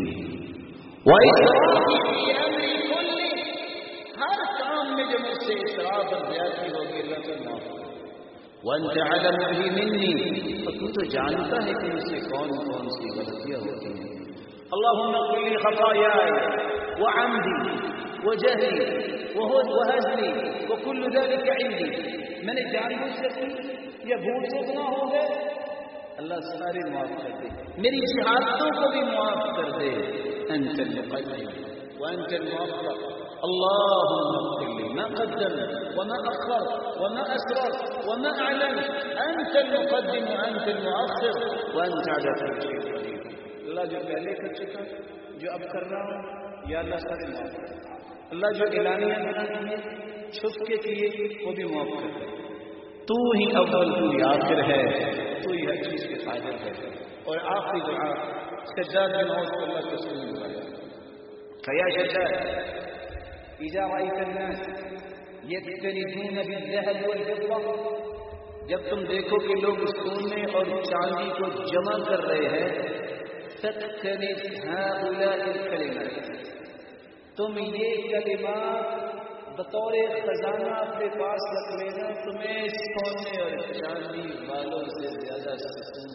واسرافی فی امری کلی، ہر کام میں جو مجھ سے اسراف اور زیادتی ہوگی اللہ کو معاف کر. وانت علم بھی منی، اور تو تو جانتا ہے کہ مجھ سے کون کون سی غلطیاں ہوتی ہیں. اللہم اغفر لی خطایائی وعمدی وجہلی وہزلی وکل ذلک عندی. میں نے جان بوجھ سے کی یا بھول سے گناہ ہو گئے، اللہ سارے معاف کر دے. میری جہالتوں کو بھی معاف کر دے. انت المقدم وانت المؤخر، اللهم اغفر لي ما قدمت وما اخرت وما اسررت وما اعلنت، انت المقدم وانت المؤخر وانت على كل شيء قدير. اللہ جو پہلے کر چکا جو اب کر رہا ہوں یا اللہ سارے معاف کر دے. اللہ جو اعلانیہ بنا دیے چھپ کے کیے وہ بھی معاف کر دے. تو ہی اول تو ہی آخر ہے، تو ہی ہر چیز کے قادر ہے. اور آخری دعا شداد بن اوس اللہ کے رسول نے فیا شداد اذا رأيت الناس يكتنزون بالذهب والفضة، جب تم دیکھو کہ لوگ سونے اور چاندی کو جمع کر رہے ہیں، فاكتنز هؤلاء الكلمات، تم یہ کلمات بطور خزانہ اپنے پاس رکھ لینا، تمہیں سونے اور چاندی والوں سے زیادہ سکون.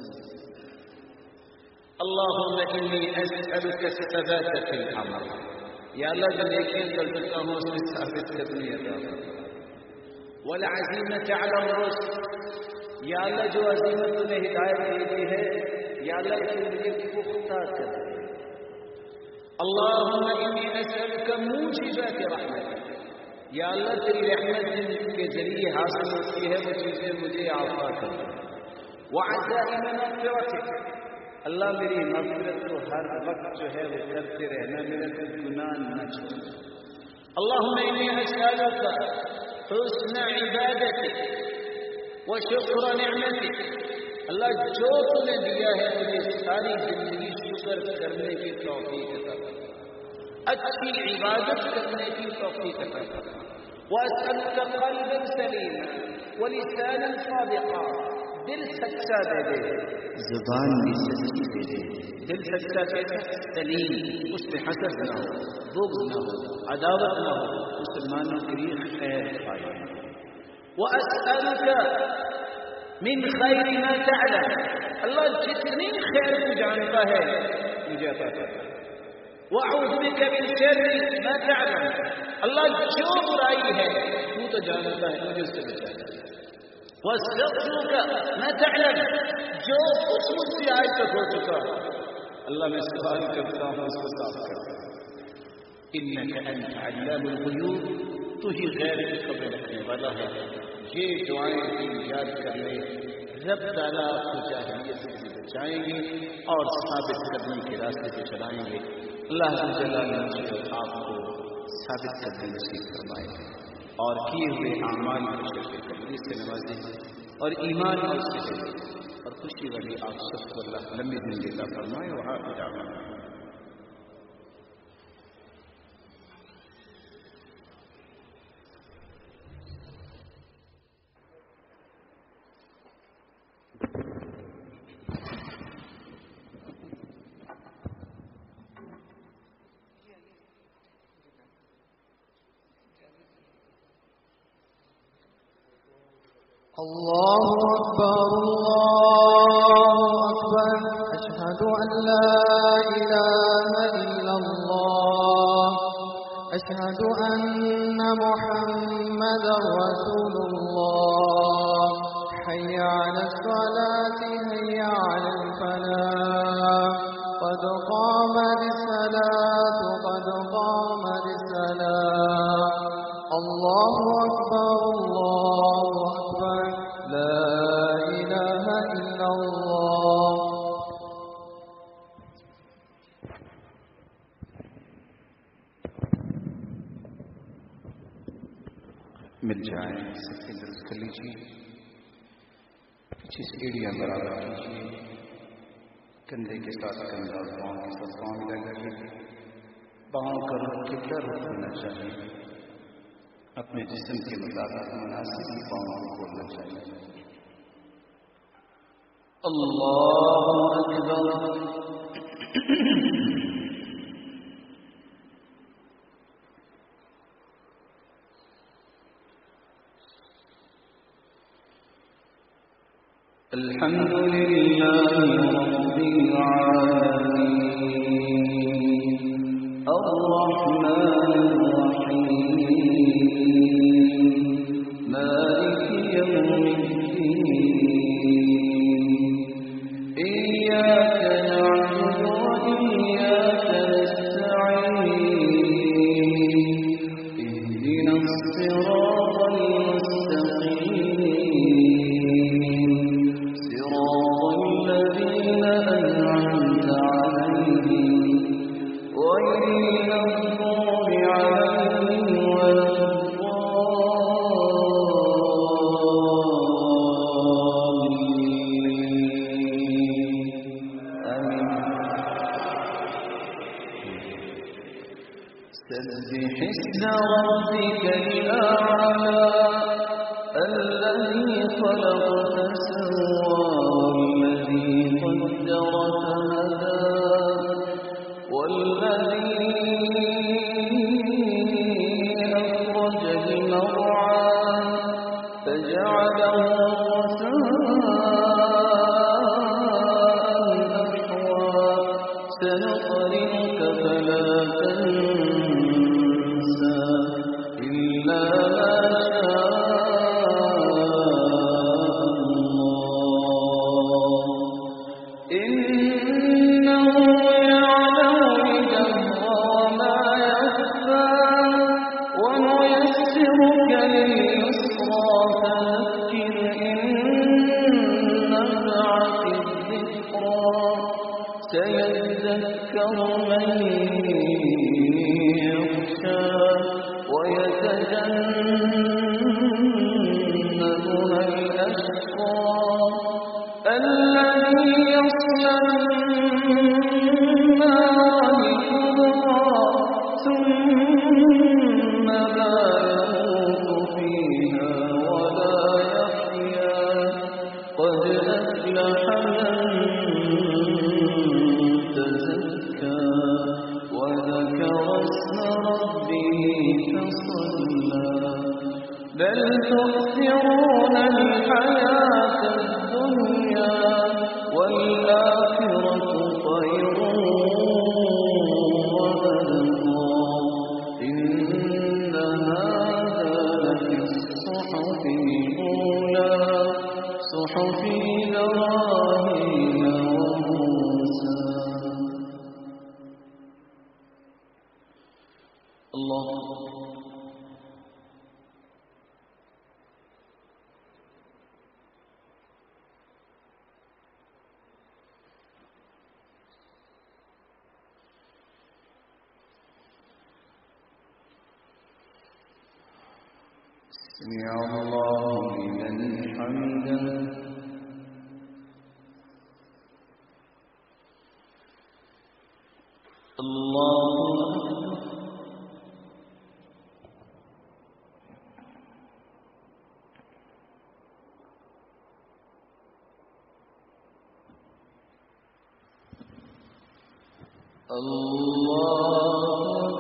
اللهم انی اسألک الثبات فی العمل، یا اللہ جو نیکیاں کر سکتا ہوں اس میں ثابت قدمی عطا فرما. والعزیمۃ علی الرشد، یا اللہ جو عزیمت تمہیں ہدایت دی ہے یا اللہ اس میں مجھے پختہ کر دے. اللهم انی اسألک موجبات رحمتک، یا اللہ تیری رحمت جن کے ذریعے حاصل ہوتی ہے وہ چیزیں مجھے عطا کر دے. وعزائم مغفرتک، اللہ میری مغفرت کو ہر وقت جو ہے وہ کرتے رہنا، میرا کوئی گناہ نہ چھوڑے. اللہم انی اسألک حسن عبادتک وشکر نعمتک، اللہ جو تو نے دیا ہے مجھے ساری زندگی شکر کرنے کی توفیق عطا فرما، اچھی عبادت کرنے کی توفیق عطا فرما. واسألک قلبا سلیما ولسانا صادقا، دل سچا دے دے زبان بھی سچی دے دے. دل سچا کیسے؟ سلیم، اس پہ حسد نہ ہو، بغض نہ ہو، عداوت نہ ہو، مسلمانوں کے لیے خیر پائے. واسألک मिन खैर मा तअलम, अल्लाह जितनी खैर को जानता है मुझे अता कर। वअऊज़ु बिका मिन शर्रि मा तअलम, अल्लाह जो बुराई है तू तो जानता है, मुझे उससे बचा। वअस्तग़फिरुका मा तअलम, जो कुछ मुझसे आज तक हो चुका अल्लाह मैं सवाल करता हूँ उसको साफ कर। इन्नका अंत अल्लामुल गुयूब, तू ही गैर की खबर रखने वाला है। ये दुआएं भी याद कर ले, रब ताला आपको जाहिलियत से बचाएंगे और साबित करने के रास्ते पे चलाएंगे। अल्लाह मुझे आपको साबित करने नसीब फरमाए और किए हुए आमाल को शर्फ कबूल से नवाजे और ईमान और सेहत और खुशी वाली आप सबको अल्लाह लंबी जिंदगी का फरमाए। वहाँ الله أكبر الله أكبر أشهد أن لا إله إلا الله أشهد أن محمدا رسول الله حي على الصلاة حي على الفلاح قد قامت الصلاة قد قامت الصلاة الله أكبر الله أكبر لا إله إلا الله मिल जाए सबके दर्द कर लीजिए, पीछे से एड़ियाँ बराबर कीजिए, कंधे के साथ कंधा और पाँव के साथ पाँव मिला लीजिए, पाँव का रुख कितना रुख होना चाहिए, अपने जिस्म के मुताबिक मुनासिब पाँव को खोलना चाहिए। अल्लाहु अकबर। अल्हम्दुलिल्लाहि रब्बिल आलमीन अर्रहमानिर रहीम मालिकि यौमिद्दीन इय्याका नअबुदु व इय्याका नस्तa'ीन इहदिनस सिरातल मुस्तक़ीम سبح اسم ربك الأعلى الذي خلق فسوى والذي قدر فهدى والذي أخرج المرعى فجعله غثاء أحوى سنقرئك فلا تنسى إلا ما سيذكر من يخشى ويتجنبها الأشقى الذي يصلى النار الكبرى ثم لا يموت فيها ولا يحيا قد أفلح وذكر اسم ربه فصلى بل تؤثرون الحياة الدنيا والآخرة خير وأبقى إن هذا لفي الصحف الأولى صحف إبراهيم وموسى. الله سمع الله لمن حمده. الله الله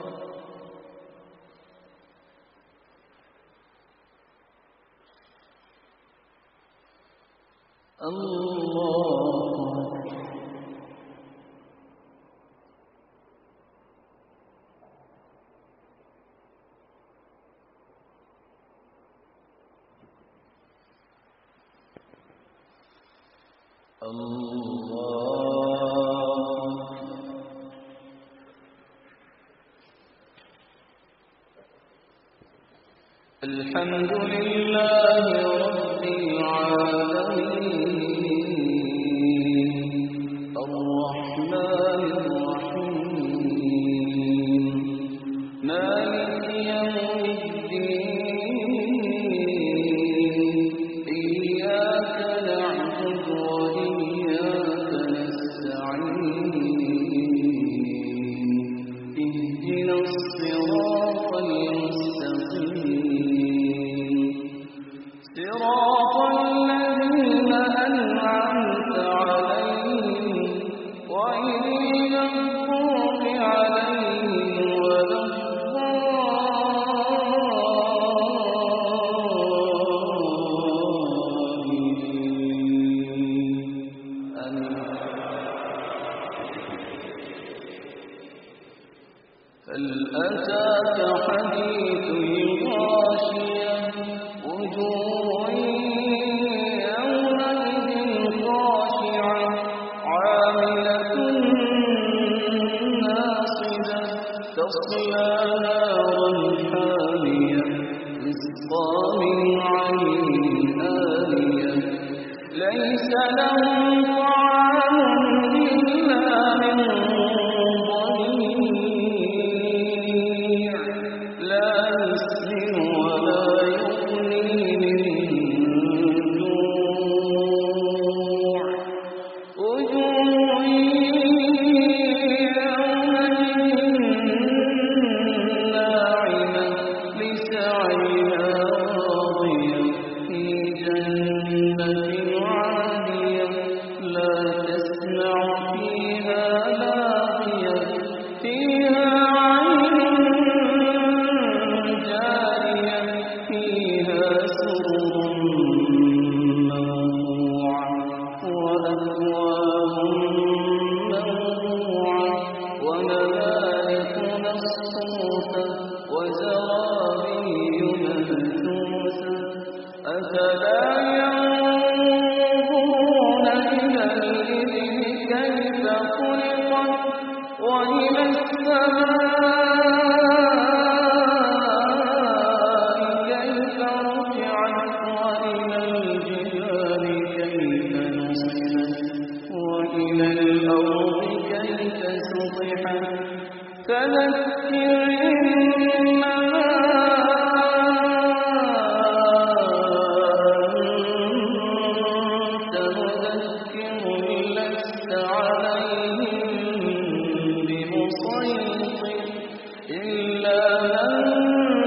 الحمد لله رب العالمين الرحمن الرحيم مالك يوم الدين إياك نعبد وإياك نستعين اهدنا الصراط المستقيم صراط الذين أنعمت عليهم غير المغضوب عليهم ولا الضالين آمين. هل أتاك حديث الغاشية وجوه يومئذ خاشعة عاملة ناصبة تصلى نارا حامية تسقى من عين آنية ليس لهم طعام إلا من ضريع لا يسمن ولا يغني من جوع وجوه يومئذ ناعمة لسعيها راضية في جنة عالية لا تسمع فيها لاغية فيها عين جارية فيها سرر مرفوعة وأكواب موضوعة ونمارق مصفوفة وزرابي مبثوثة أفلا ينظرون إلى الإبل كيف خلقت وإلى السماء كيف رفعت وإلى الجبال كيف نصبت وإلى الأرض كيف سطحت فذكر إنما أنت مذكر لست عليهم بمسيطر إلا من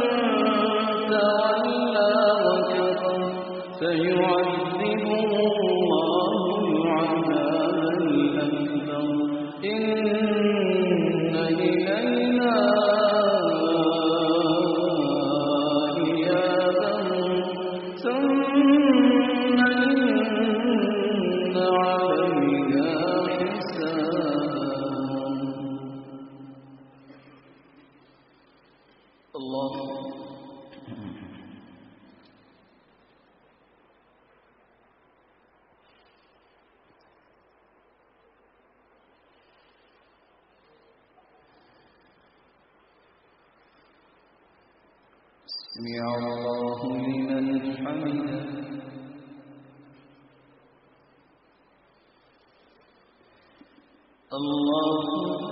تولى وكفر فيعذبه الله العذاب الأكبر إن إلينا إيابهم الله سمع الله لمن حمده الله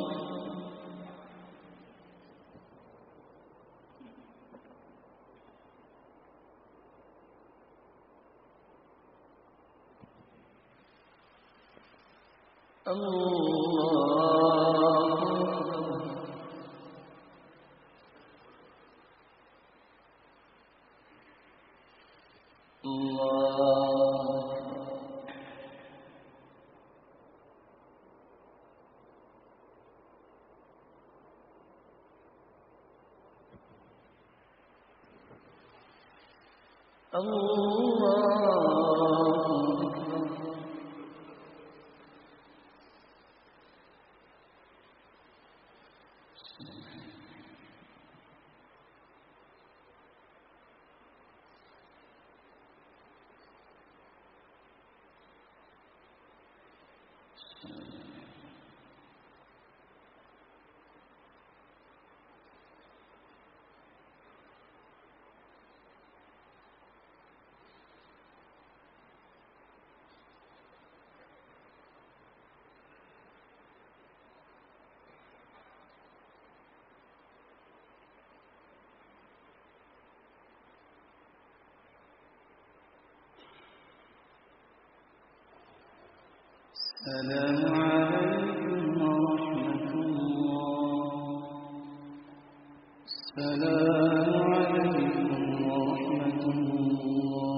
السلام عليكم ورحمة الله السلام عليكم ورحمة الله